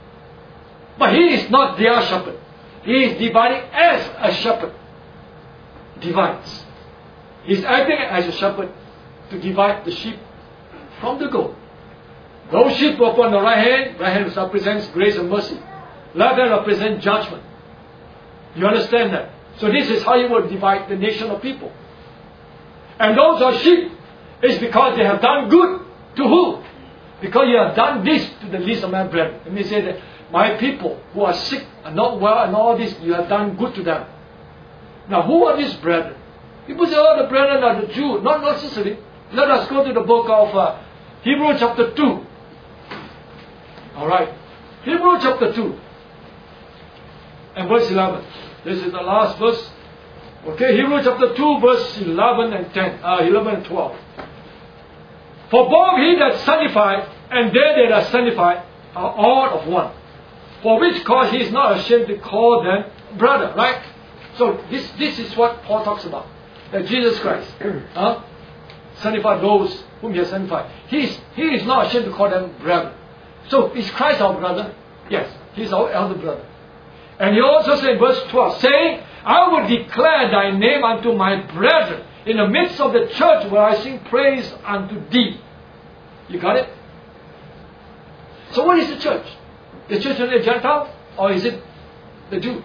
But He is not their shepherd. He is dividing as a shepherd divides. He is acting as a shepherd to divide the sheep from the goat. Those sheep were upon the right hand. Right hand represents grace and mercy. Left hand represents judgment. You understand that? So this is how you will divide the nation of people. And those are sheep. It's because they have done good to who? Because you have done this to the least of my brethren. Let me say that my people who are sick and not well and all this, you have done good to them. Now who are these brethren? People say, oh, the brethren are the Jews. Not necessarily. Let us go to the book of uh, Hebrews chapter two. Alright. Hebrews chapter two. And verse eleven. This is the last verse. Okay, Hebrews chapter two, verse eleven and ten. Uh, eleven and twelve. For both he that sanctified and they that are sanctified are all of one. For which cause he is not ashamed to call them brother. Right? So this, this is what Paul talks about. That Jesus Christ uh, sanctified those whom he has sanctified. He is, he is not ashamed to call them brother. So is Christ our brother? Yes, he is our elder brother. And he also said in verse twelve, saying, I will declare thy name unto my brethren in the midst of the church where I sing praise unto thee. You got it? So what is the church? The church of the Gentile? Or is it the Jew?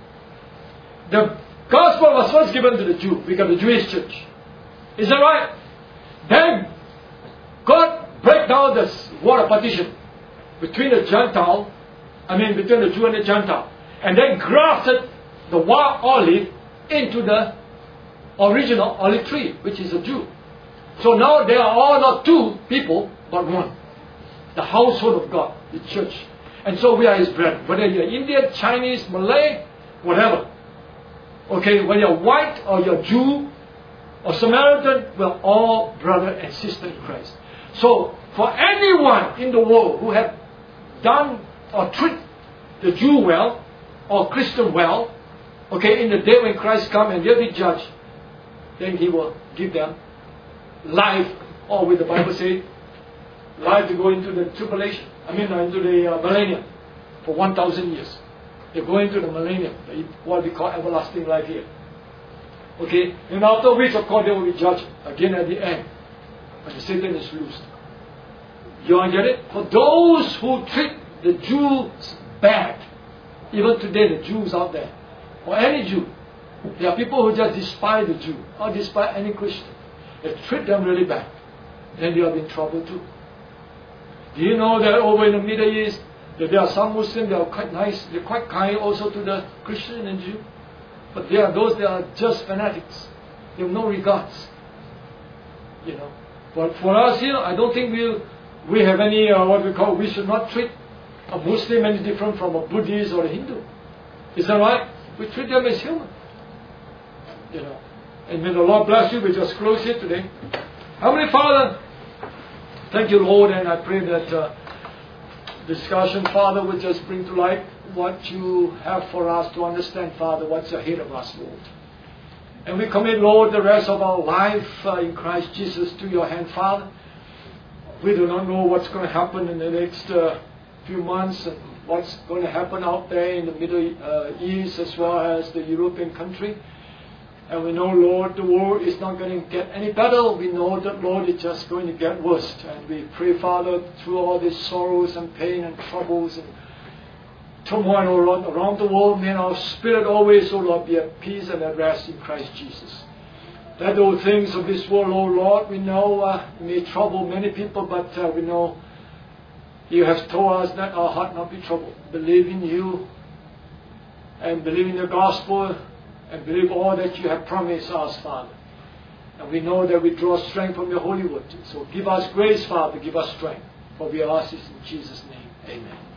The gospel was first given to the Jew. We got the Jewish church. Is that right? Then God break down this wall of partition between the Gentile, I mean between the Jew and the Gentile. And then grafted the wild olive into the original olive tree, which is a Jew. So now they are all not two people, but one. The household of God, the church. And so we are His brethren. Whether you're Indian, Chinese, Malay, whatever. Okay, whether you're white or you're Jew or Samaritan, we're all brother and sister in Christ. So for anyone in the world who have done or treat the Jew well or Christian well, okay, in the day when Christ comes and they'll be judged, then He will give them life, or with the Bible say, life to go into the tribulation. I mean, uh, into the uh, millennium for one thousand years. They go into the millennium, what we call everlasting life here. Okay, and after which, of course, they will be judged again at the end, when the Satan is loosed. You want to get it? For those who treat the Jews bad, even today, the Jews out there, or any Jew, there are people who just despise the Jew or despise any Christian. They treat them really bad. Then they will be in trouble too. Do you know that over in the Middle East, that there are some Muslims that are quite nice, they're quite kind also to the Christian and Jew. But there are those that are just fanatics. They have no regards. You know. But for us here, I don't think we we have any, uh, what we call, we should not treat a Muslim any different from a Buddhist or a Hindu. Is that right? We treat them as human. You know. And may the Lord bless you. We just close here today. Heavenly Father, thank you, Lord, and I pray that uh, discussion, Father, will just bring to light what you have for us to understand, Father, what's ahead of us, Lord. And we commit, Lord, the rest of our life uh, in Christ Jesus to your hand, Father. We do not know what's going to happen in the next uh, few months and what's going to happen out there in the Middle uh, East as well as the European country. And we know, Lord, the war is not going to get any better. We know that, Lord, it's just going to get worse. And we pray, Father, through all these sorrows and pain and troubles and turmoil around, around the world, may our spirit always, O Lord, be at peace and at rest in Christ Jesus. That those things of this world, O Lord, we know uh, may trouble many people, but uh, we know you have told us that our heart not be troubled. Believe in you and believe in the gospel and believe all that you have promised us, Father. And we know that we draw strength from your holy word. So give us grace, Father, give us strength. For we ask this in Jesus' name. Amen.